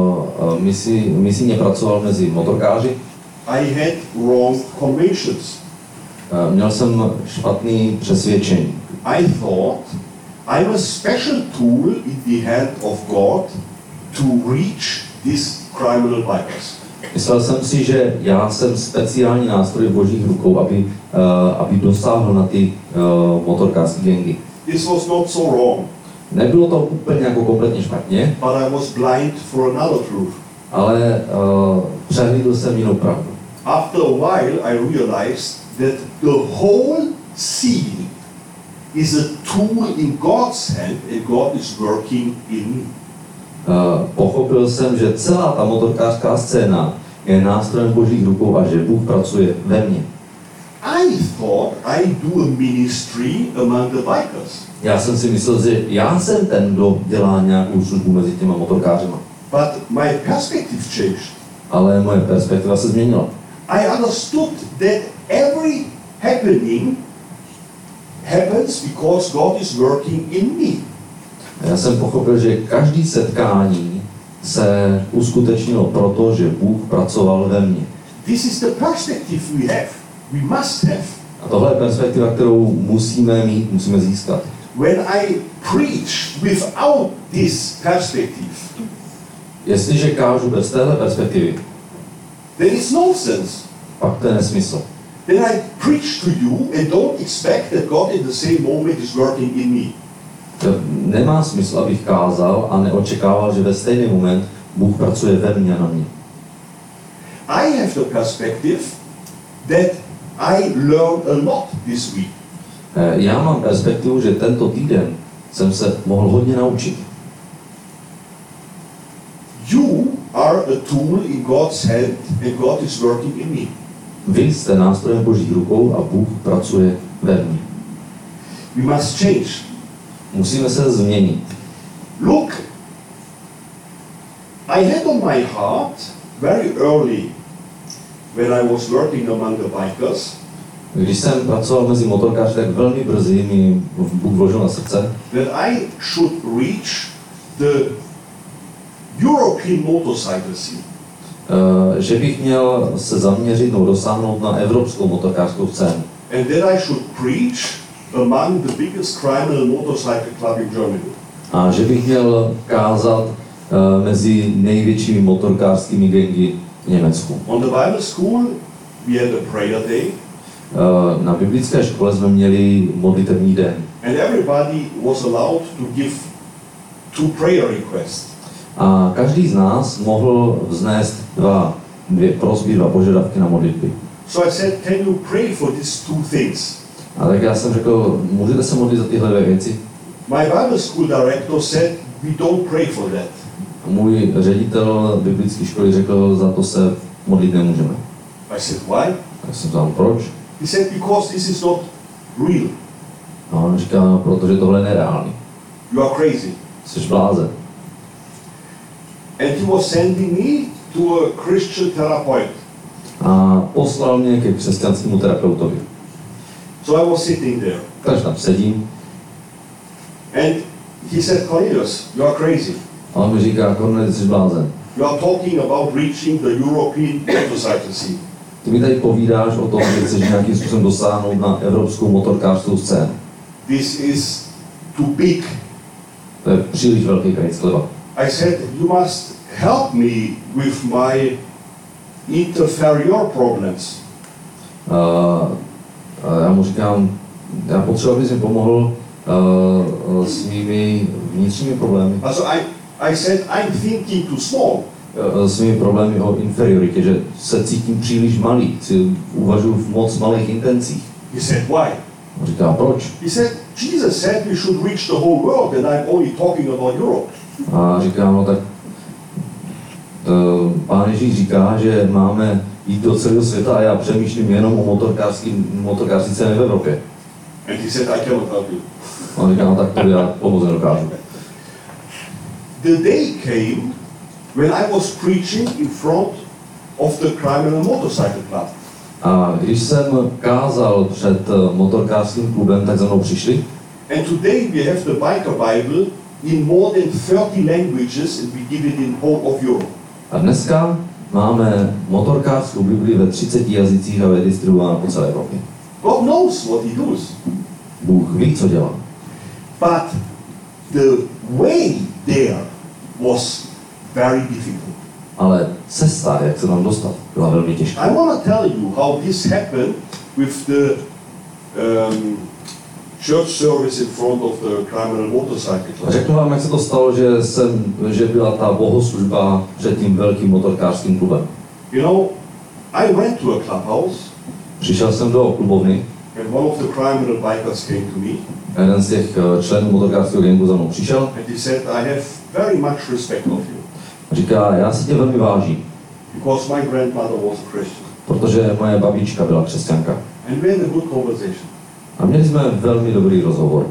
misijně pracoval mezi motorkáři, I had wrong convictions. měl jsem špatný přesvědčení. I thought I'm a special tool in the hand of God to reach these criminal bikers. Myslel jsem si, že já jsem speciální nástroj v božích rukou, aby dosáhl na ty motorkářské gangy. This was not so wrong, Nebylo to úplně jako kompletně špatně, but I was blind for another truth. ale přehlídl jsem jinou pravdu. After a while, I realized that the whole scene is a tool in God's hand, and God is working in me. Pochopil jsem, že celá ta motorkářská scéna je nástrojem božích rukou a že Bůh pracuje ve mně. I thought I do a ministry among the bikers, Já jsem si myslel, že já jsem ten, kdo dělá nějakou službu mezi těma motorkářima. but my perspective changed. Ale moje perspektiva se změnila. I understood that every happening happens because God is working in me. Já jsem pochopil, že každý setkání se uskutečnilo proto, že Bůh pracoval ve mně. This is the perspective we have. We must have. A tohle je perspektiva, kterou musíme mít, musíme získat. When I preach without this perspective, Jestliže kážu bez téhle perspektivy, then it's nonsense. pak to je nesmysl. Then I preach to you and don't expect that God in the same moment is working in me. nemá smysl, abych kázal a neočekával, že ve stejný moment Bůh pracuje ve mně a na mě. I have the perspective that I learned a lot this week. Já mám perspektivu, že tento týden jsem se mohl hodně naučit. You are a tool in God's hand and God is working in me. Vy jste nástrojem Božích rukou a Bůh pracuje ve mně. We must change. Musíme se změnit. Look, I had on my heart very early when I was working among the bikers Když jsem pracoval mezi motorkáři, tak velmi brzy mi Bůh vložil na srdce, that I should reach the European motorcycle scene. že bych měl se zaměřit nebo dosáhnout na evropskou motorkářskou scénu. And that I should preach among the biggest criminal motorcycle club in Germany. A že bych měl kázat mezi největšími motorkářskými gangy v Německu. On the Bible school, we had a prayer day, Na biblické škole jsme měli modlitevní den. and everybody was allowed to give 2 prayer requests. A každý z nás mohl vznést dvě prosby, 2 požadavky na modlitby. So I said, can you pray for these 2 things? A tak já jsem řekl, můžete se modlit za tyhle 2 věci? My Bible school director said, we don't pray for that. A můj ředitel biblické školy řekl, za to se modlit nemůžeme. I said, why? Tak jsem ptal, proč? He said, because this is not real. A on říká, protože tohle je nereálný. You are crazy. Jsi blázen. And he was sending me to a Christian therapist. A poslal mě ke křesťanskému terapeutovi. So I was sitting there. Takže tam sedím. And he said, Cornelius, you are crazy. A on mi říká, Cornelius, jsi blázen. You are talking about reaching the European motorcycle scene. Ty mi tady povídáš o tom, že chceš nějakým způsobem dosáhnout na evropskou motorkářskou scénu. This is too big. To je příliš velký krajíc chleba. I said, you must help me with my inferior problems. A já mu říkám, já potřebuji, abys mi pomohl s mými vnitřními problémy. So I said, I'm thinking too small. S mými problémy o inferioritě, že se cítím příliš malý, uvažuji v moc malých intencích. He said, why? On říká, proč? He said, Jesus said we should reach the whole world and I'm only talking about Europe. A říká, no tak Pán Ježíš říká, že máme jít do celého světa a já přemýšlím jenom o motorkářské scéně v Evropě. And he said, I cannot help you. A on říká, no tak to já pomoct nedokážu. The day came when I was preaching in front of the Criminal Motorcycle Club. A když jsem kázal před motorkářským klubem, tak za mnou přišli. And today we have the Biker Bible in more than 30 languages and we give it in whole of Europe. A dneska máme motorkářskou Bibli ve 30 jazycích a je distribuována po celé Evropě. God knows what he does. Bůh ví, co dělá. But the way there was very difficult. Ale cesta, jak se tam dostat, byla velmi těžká. I want to tell you how this happened with the church service in front of the Criminal Motorcycle Club. Řeknu vám, jak se to stalo, že byla ta bohoslužba před tím velkým motorkářským klubem. You know, I went to a clubhouse Přišel jsem do klubovny, and one of the criminal bikers came to me a jeden z těch členů motorkářského gangu za mnou přišel and he said, I have very much respect of you a říká, já si tě velmi vážím, because my grandmother was a Christian. protože moje babička byla křesťanka. And we had a good conversation. A měli jsme velmi dobrý rozhovor.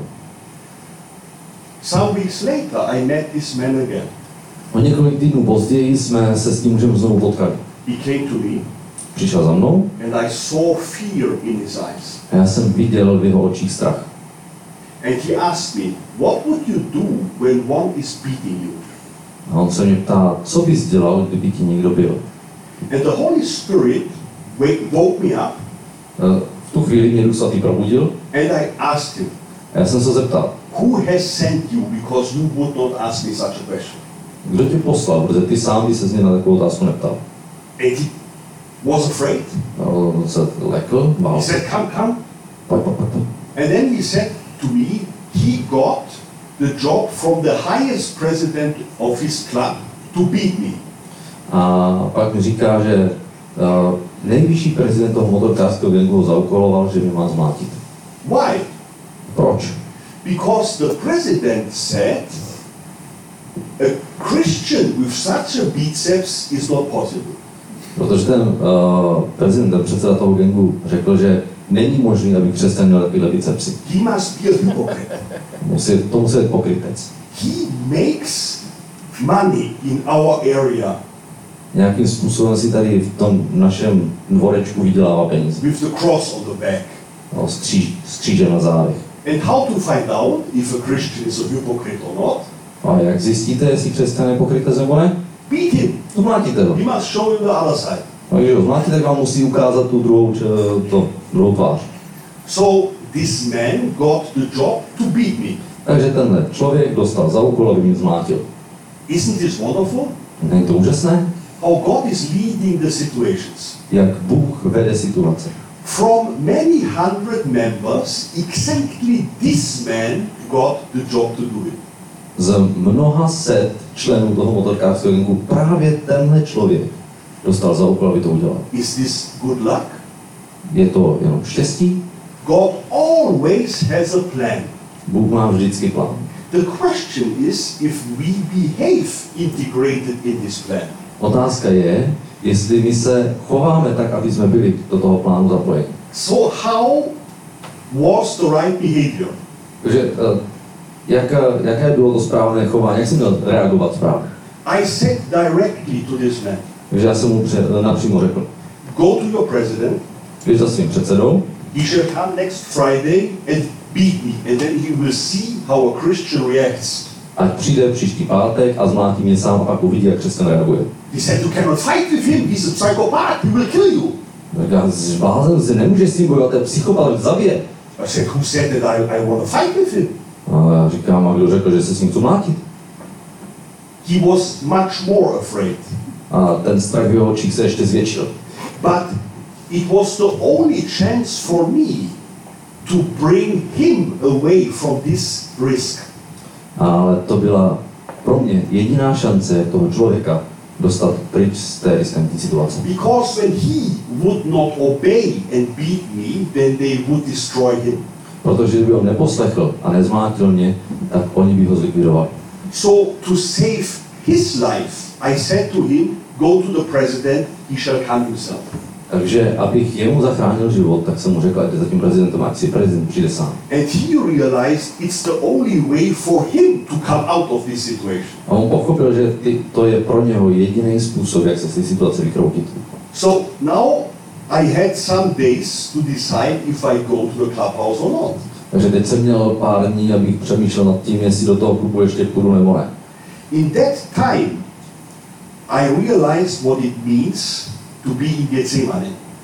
Some weeks later, I met this man again. O několik týdnů později jsme se s tím mužem znovu potkali. He came to me Přišel za mnou and I saw fear in his eyes. a já jsem viděl v jeho očích strach. And he asked me, what would you do when one is beating you? A on se mě ptá, co bys dělal, kdyby ti někdo byl. And the Holy Spirit woke me up V tu chvíli mě Duch Svatý probudil and I asked him, a já jsem se zeptal, who has sent you because you would not ask me such a question? kdo tě poslal, protože ty sám by se z něj na takovou otázku neptal. And he was afraid. A on se lekl, He bál se. said, come. Pojď. And then he said to me, he got the job from the highest president of his club to beat me. A pak mi říká, že nejvyšší prezident toho motorkářského gangu ho zaúkoloval, že mě má zmlátit. Why? Proč? Because the president said a Christian with such a biceps is not possible. Protože ten prezident, ten předseda toho gangu řekl, že není možné, aby křesťan měl takovýhle bicepsy. He must be a hypocrite. To musí být pokrytec. He makes money in our area Nějakým způsobem si tady v tom našem dvorečku vydělává peníze. with the cross on the back. No, s křížem na zádech. And how to find out if a Christian is a hypocrite or not? A jak zjistíte, jestli křesťan je pokrytec nebo ne? Beat him. Zmlátíte ho. He must show you the other side. No, když ho zmlátíte, tak vám musí ukázat tu druhou tvář. So this man got the job to beat me. Takže tenhle člověk dostal za úkol, aby mě zmlátil. Isn't this wonderful? Není to úžasné? How God is leading the situations. Jak Bůh vede situace. From many hundred members, exactly this man got the job to do it. Z mnoha set členů toho motorkářského gangu právě tenhle člověk dostal za úkol, aby to udělal. Is this good luck? Je to jenom štěstí? God always has a plan. Bůh má vždycky plán. The question is if we behave integrated in this plan. Otázka je, jestli my se chováme tak, aby jsme byli do toho plánu zapojeni. So how was the right behavior? Takže jaké bylo to správné chování, jak jsem měl reagovat správně? I said directly to this man, Takže já jsem mu napřímo řekl, go to your president, když za svým předsedou, he shall come next Friday and beat me, and then he will see how a Christian reacts. ať přijde příští pátek a zmlátí mě sám a pak uvidí, jak křesťan reaguje. He said, you cannot fight with him, he's a psychopath, he will kill you. Tak já zblázen si, nemůžeš s tím bojovat, ten psychopat zabije. I said, who said that I want to fight with him? A já říkám, a kdo řekl, že se s ním chci mlátit? He was much more afraid. A ten strach v jeho očích se ještě zvětšil. But it was the only chance for me to bring him away from this risk. Ale to byla pro mě jediná šance toho člověka dostat pryč z té riskantní situace. Because when he would not obey and beat me, then they would destroy him. Protože kdyby ho neposlechl a nezmlátil mě, tak oni by ho zlikvidovali. So to save his life, I said to him, go to the president, he shall come himself. Takže abych jemu zachránil život, tak jsem mu řekl, ať jde za tím prezidentem, ať si prezident přijde sám. And he realized it's the only way for him to come out of this situation. A on pochopil, že to je pro něho jediný způsob, jak se z té situace vykroutit. So now I had some days to decide if I go to the clubhouse or not. Takže teď jsem měl pár dní, abych přemýšlel nad tím, jestli do toho klubu ještě půjdu nebo ne. In that time, I realized what it means to be in Gethsemane.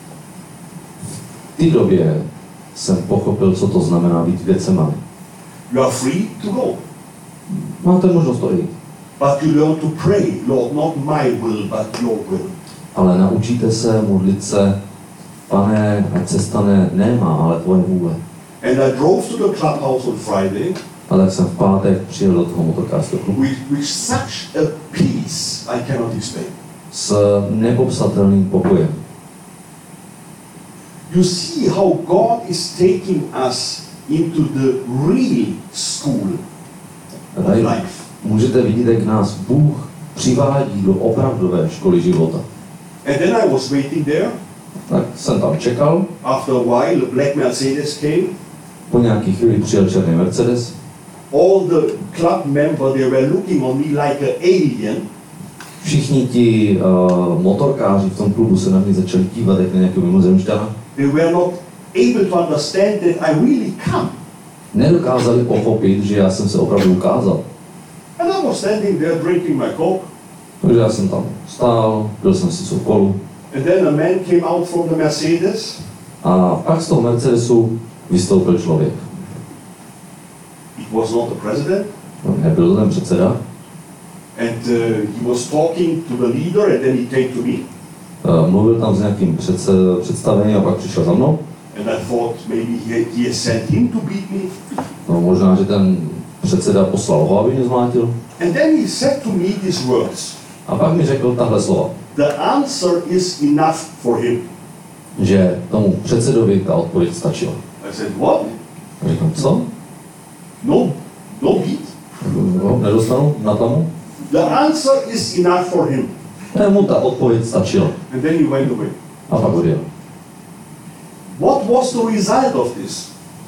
V té době jsem pochopil, co to znamená být v Getsemani. You are free to go, Máte možnost to jít, but you learn to pray, Lord, not my will, but your will. ale naučíte se modlit se, Pane, ať se stane ne má, ale tvoje vůle. And I drove to the clubhouse on Friday A tak jsem v pátek přijel do toho motorkářského klubu with such a peace I cannot explain. s nepopsatelným pokojem. You see how God is taking us into the real school of Tady life. můžete vidět, jak nás Bůh přivádí do opravdové školy života. And then I was waiting there. Tak jsem tam čekal, After a while, a black Mercedes came. po nějaký chvíli přijel černý Mercedes. All the club members, they were looking on me like an alien. Všichni ti motorkáři v tom klubu se na mě začali dívat jak na nějakého mimozemšťana. They were not able to understand that I really come. Nedokázali pochopit, že já jsem se opravdu ukázal. And I was standing there drinking my Coke. Takže já jsem tam stál, pil jsem si kolu And then a man came out from the Mercedes. a pak z toho Mercedesu vystoupil člověk. It was not the president. Nebyl to ten předseda. And he was talking to the leader and then he came to me. Mluvil tam s nějakým představením a pak přišel za mnou. And I thought maybe he sent him to beat me. No, možná, že ten předseda poslal ho, aby mě zmlátil. And then he said to me these words. A pak mi řekl tahle slova, The answer is enough for him. že tomu předsedovi ta odpověď stačila. I said, what? A říkám, co? No beat. Nedostanu na tamu? The answer is enough for him. Ne, mu ta odpověď stačila. And then he went away. A pak odjel. What was the result of this?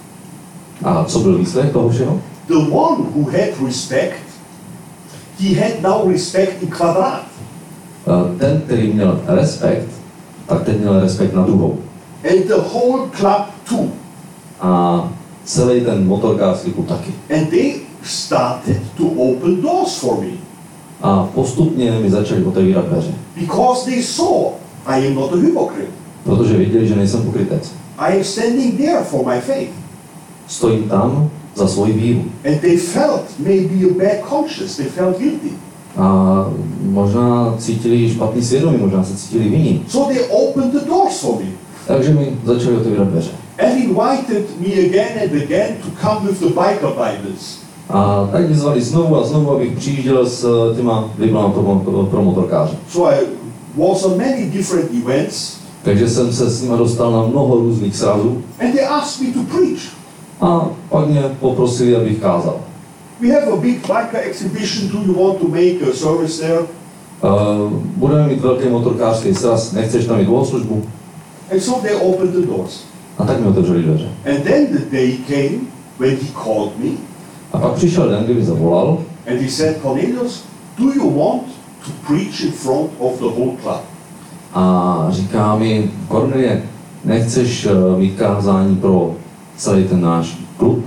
A co byl výsledek toho všeho? The one who had respect, he had now respect in kvadrat. Ten, který měl respekt, tak teď měl respekt na druhou. And the whole club too. A celý ten motorkářský klub taky. And they started to open doors for me. A postupně mi začali otevírat dveře. Because they saw I am not a hypocrite. Protože viděli, že nejsem pokrytec. I am standing there for my faith. Stojím tam za svoji víru. And they felt maybe a bad conscience. They felt guilty. A možná cítili špatný svědomí, možná se cítili vinní. So they opened the doors for me. Takže mi začali otevírat dveře. And invited me again and again to come with the biker Bibles. A tak mě zvali znovu a znovu, abych přijížděl s těma biblama pro motorkáře. So I was on many different events. Takže jsem se s nimi dostal na mnoho různých srazů. And they asked me to preach. A pak mě poprosili, abych kázal. We have a big biker exhibition. Do you want to make a service there? Budeme mít velký motorkářský sraz, nechceš tam mít bohoslužbu? And so they opened the doors. A tak mi otevřeli dveře. And then the day came when he called me. A pak přišel den, kdy mi zavolal And he said, Cornelius, do you want to preach in front of the whole club? a říká mi, Kornelie, nechceš mít kázání pro celý ten náš klub?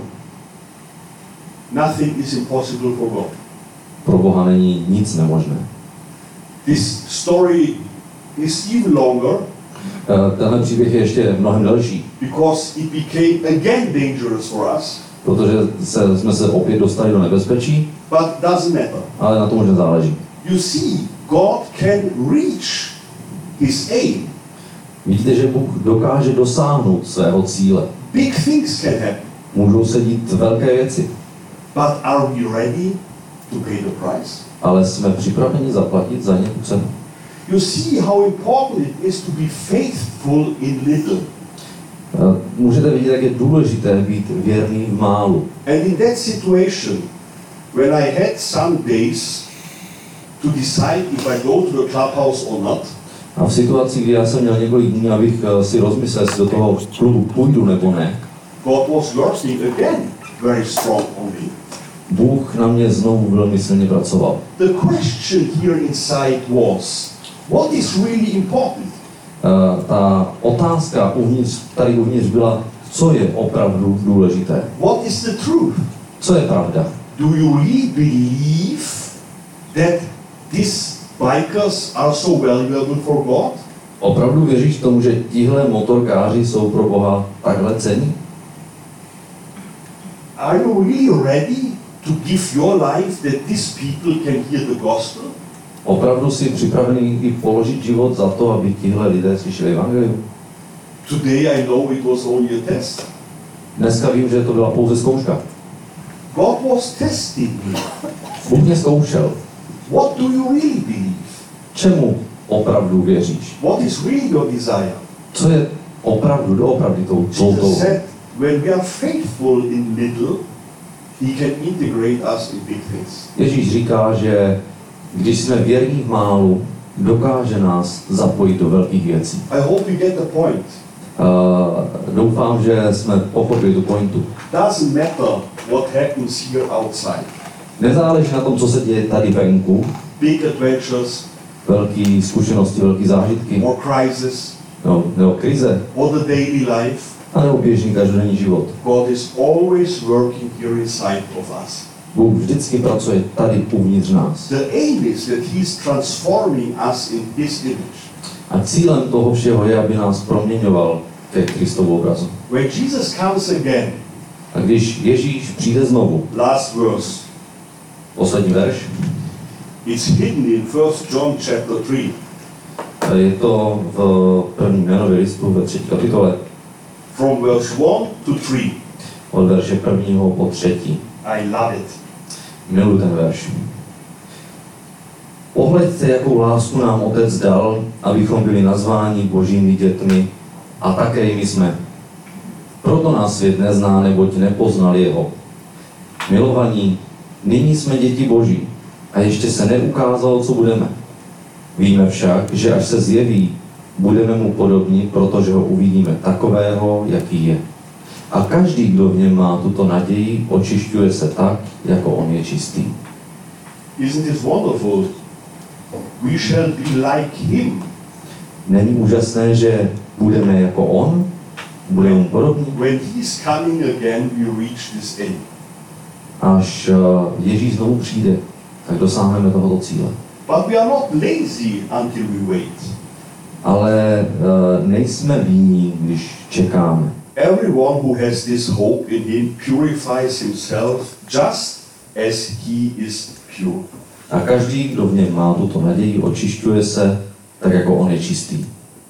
Nothing is impossible for God. Pro Boha není nic nemožné. This story is even longer Tenhle příběh je ještě mnohem delší, because it became again dangerous for us, protože jsme se opět dostali do nebezpečí, but doesn't matter. ale na tom už nezáleží. You see, God can reach his aim. Vidíte, že Bůh dokáže dosáhnout svého cíle. Big things can happen, Můžou se dít velké věci, but are we ready to pay the price? ale jsme připraveni zaplatit za ně tu cenu. You see how important it is to be faithful in little. Můžete vidět, jak je důležité být věrný v málu. And in that situation, when I had some days to decide if I go to the clubhouse or not, A v situaci, kdy já jsem měl několik dní, abych si rozmyslel, jestli do toho klubu půjdu nebo ne, God was working again very strong on me. Bůh na mě znovu velmi silně pracoval. The question here inside was, what is really important? Ta otázka tady uvnitř byla, co je opravdu důležité. What is the truth? Co je pravda? Do you really believe that these bikers are so valuable for God? Opravdu věříš tomu, že tihle motorkáři jsou pro Boha takhle cenní? Are you really ready to give your life that these people can hear the gospel? Opravdu jsi připravený i položit život za to, aby tihle lidé slyšeli evangelium? Today I know it was only a test. Dneska vím, že to byla pouze zkouška. God was testing me. Bůh mě zkoušel. What do you really believe? Čemu opravdu věříš? What is really your desire? Co je opravdu, doopravdy tou Jesus touhou? said, when we are faithful in little, he can integrate us in big things. Ježíš říká, že když jsme věrní v málu, dokáže nás zapojit do velkých věcí. I hope you get the point. Doufám, že jsme pochopili tu pointu. Doesn't matter what happens here outside. Nezáleží na tom, co se děje tady venku, Big adventures, velké zkušenosti, velké zážitky, or crisis, nebo krize, or the daily life. a nebo běžný každodenní život. God is always working here inside of us. Bůh vždycky pracuje tady uvnitř nás. The aim is that he's transforming us in his image. A cílem toho všeho je, aby nás proměňoval ke Kristovu obrazu. When Jesus comes again, A když Ježíš přijde znovu, last verse, poslední verš, it's hidden in 1 John chapter 3. je to v prvním Janově listu ve 3. kapitole, From verse 1 to 3. od verše 1. po 3. I love it. Miluji ten verš. Pohleďte, jakou lásku nám Otec dal, abychom byli nazváni Božími dětmi, a také jimi jsme. Proto nás svět nezná, neboť nepoznal jeho. Milovaní, nyní jsme děti Boží a ještě se neukázalo, co budeme. Víme však, že až se zjeví, budeme mu podobní, protože ho uvidíme takového, jaký je. A každý, kdo v něm má tuto naději, očišťuje se tak, jako on je čistý. Isn't it wonderful? We shall be like him. Není úžasné, že budeme jako on? Budeme mu podobní? When he is coming again, we reach this end. Až Ježíš znovu přijde, tak dosáhneme tohoto cíle. But we are not lazy until we wait. Ale nejsme líní, když čekáme. Everyone who has this hope in him purifies himself just as he is pure. A každý, kdo v něm má tuto naději, očišťuje se tak, jako on je čistý.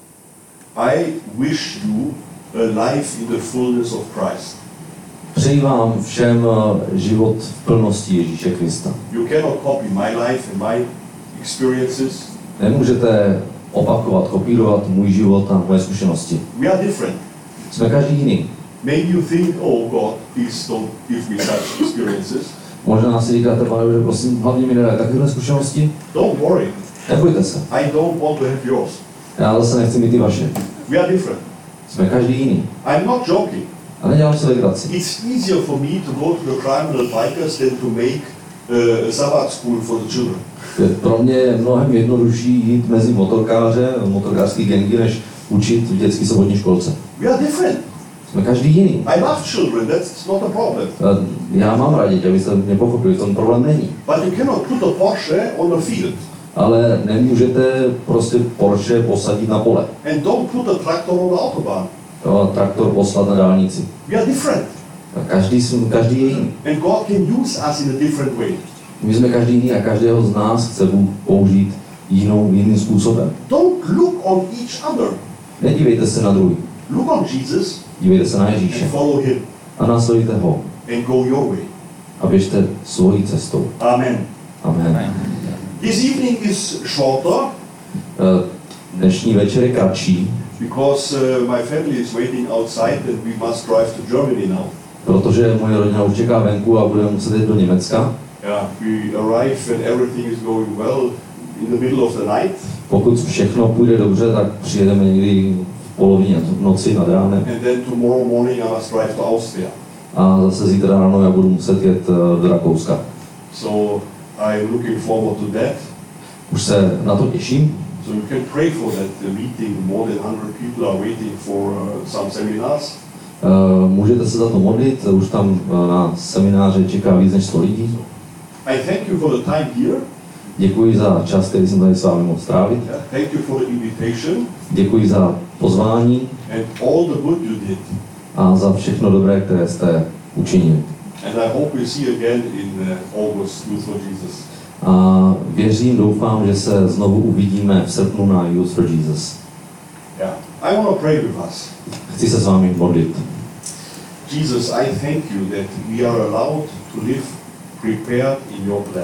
I wish you a life in the fullness of Christ. Přeji vám všem život v plnosti Ježíše Krista. You cannot copy my life and my experiences. Nemůžete opakovat, kopírovat můj život a moje zkušenosti. We are different. Jsme každý jiný. Maybe you think, oh God, please don't give me such experiences. Možná si říkáte, Pane Bože, prosím, hlavně mi nedaj takovéhle zkušenosti. Don't worry. Nebojte se. I don't want to have yours. Já zase nechci mít ty vaše. We are different. Jsme každý jiný. I'm not joking. A nedělám si legraci. It's easier for me to go to the criminal bikers than to make a Sabbath school for the children. Pro mě je mnohem jednodušší jít mezi motorkářský gangy, než učit v dětské sobotní školce. We are different. Jsme každý jiný. I love children, that's not a problem. Já mám rádi, abyste mě pochopili, to ten není. But you cannot put a Porsche on a field. Ale nemůžete prostě Porsche posadit na pole. And don't put a tractor on the autobahn. Traktor poslat na dálnici. We are different. Každý je jiný. And God can use us in a different way. My jsme každý jiný a každého z nás chce použít jiným způsobem. Don't look on each other. Nedívejte se na druhý. Look on Jesus Dívejte se na Ježíše and follow him a následujte ho and go your way. a běžte svojí cestou. Amen. Amen. This evening is shorter Dnešní večer je kratší, because my family is waiting outside and we must drive to Germany now. protože moje rodina už čeká venku a budeme muset jít do Německa. Yeah, we arrive and everything is going well in the middle of the night. Pokud všechno půjde dobře, tak přijedeme někdy v polovině noci nad ránem. And then tomorrow morning I must drive to Austria. A zase zítra ráno já budu muset jet do Rakouska. So I'm looking forward to that. Už se na to těším. So you can pray for that meeting. More than 100 people are waiting for some seminars. Můžete se za to modlit, už tam na semináře čeká víc než 100 lidí. I thank you for the time here. Děkuji za čas, který jsem tady s vámi mohl strávit. Thank you for the invitation Děkuji za pozvání and all the good you did. a za všechno dobré, které jste učinili. And I hope we see again in August Youth for Jesus. A věřím, doufám, že se znovu uvidíme v srpnu na Youth for Jesus. Yeah. I want to pray with us. Chci se s vámi modlit. Jesus, I thank you that we are allowed to live prepared in your plan.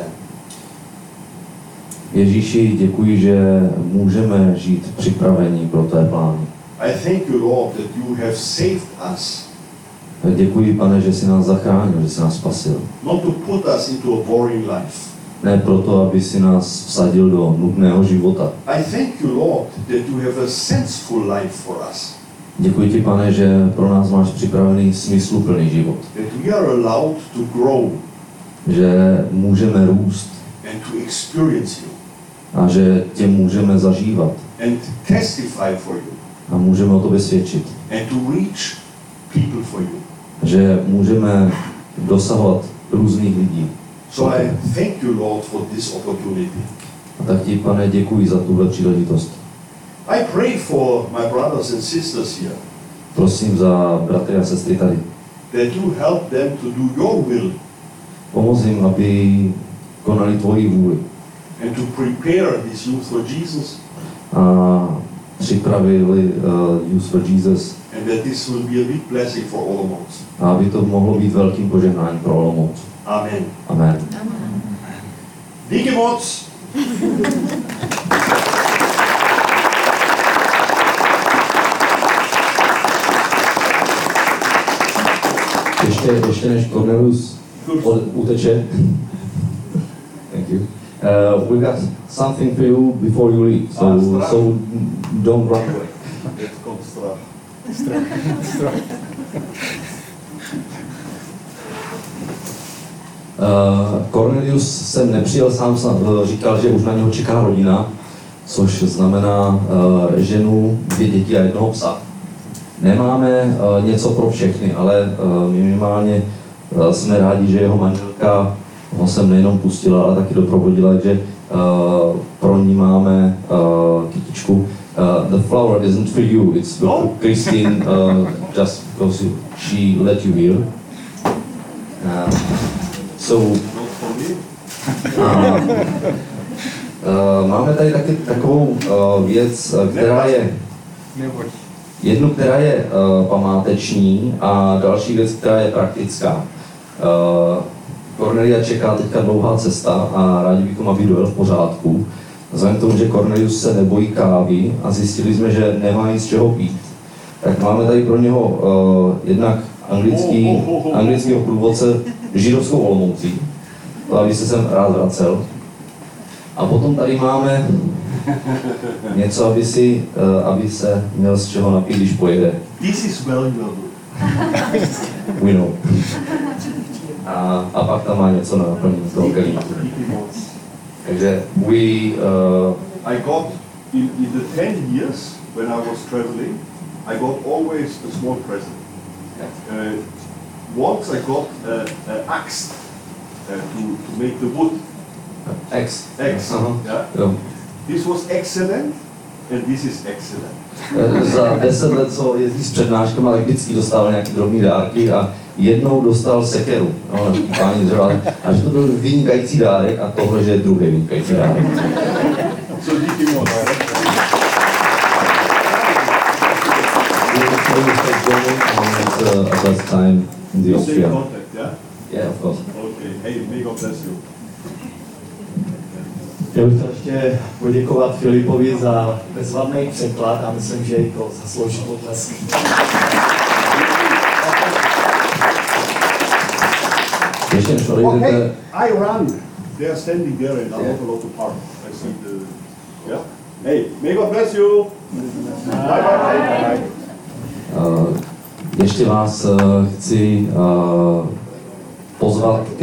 Ježíši, děkuji, že můžeme žít připravení pro tvé plány. I thank you, Lord, that you have saved us. Děkuji, Pane, že jsi nás zachránil, že jsi nás spasil. Not to put us into a boring life. Ne proto, aby si nás vsadil do nudného života. I thank you, Lord, that you have a senseful life for us. Děkuji ti, Pane, že pro nás máš připravený smysluplný život. That we are allowed to grow Že můžeme růst and to experience you a že tě můžeme zažívat and testify for you a můžeme o tobě svědčit. and to reach people for you. Že můžeme dosahovat různých lidí. So I thank you, Lord, for this opportunity. A tak ti, Pane, děkuji za tuhle příležitost. I pray for my brothers and sisters here Prosím za bratry a sestry tady. that you help them to do your will Pomoz jim, aby konali tvoji vůli and to prepare this youth for Jesus, a připravili Youth for Jesus, and that this will be a big blessing for Olomouc. a aby to mohlo být velkým požehnáním pro Olomouc. Amen. Amen. Díky moc. Ještě než Cornelius uteče. Thank you. We got something for you before you leave, so don't run away. Jetzt kommt Strach. Cornelius sem nepřijel sám, říkal, že už na něho čeká rodina, což znamená ženu, 2 děti a 1 psa. Nemáme něco pro všechny, ale minimálně jsme rádi, že jeho manželka ho sem nejenom pustila, ale taky doprovodila, takže pro ní máme kytičku. The flower isn't for you, it's for Christine, just because she let you here. Máme tady taky takovou věc, která je jednu, která je památeční, a další věc, která je praktická. Cornelia čeká teďka dlouhá cesta a rádi bychom, aby dojel v pořádku. Vzhledem k tomu, že Cornelius se nebojí kávy a zjistili jsme, že nemá nic z čeho pít, tak máme tady pro něho jednak anglického průvodce židovskou Olomoucí, aby se sem rád vracel. A potom tady máme něco, aby se měl z čeho napít, když pojede. This is valuable. We know. A pak tam má něco na naplnění toho kelímku. Takže I got in the 10 years when I was traveling, I got always a small present. Once I got an axe to make the wood. Axe. Yeah. This was excellent, and this is excellent. Za 10 let, co jezdí s přednáškama, tak vždycky dostal nějaký drobný dárky a jednou dostal sekeru. A že to byl vynikající dárek a tohle, že je druhý vynikající dárek. So díky moc. At that time in the Austria. Contact, yeah? Yeah, of course. Okay. Hey, may God bless you. Já bych chtěl ještě poděkovat Filipovi za bezvadný překlad a myslím, že i to zaslouží potlesk. Okay, I run. They are standing there and I walk along the park. I see the... Yeah? Hey, may God bless you. Bye, bye, bye. Ještě vás chci pozvat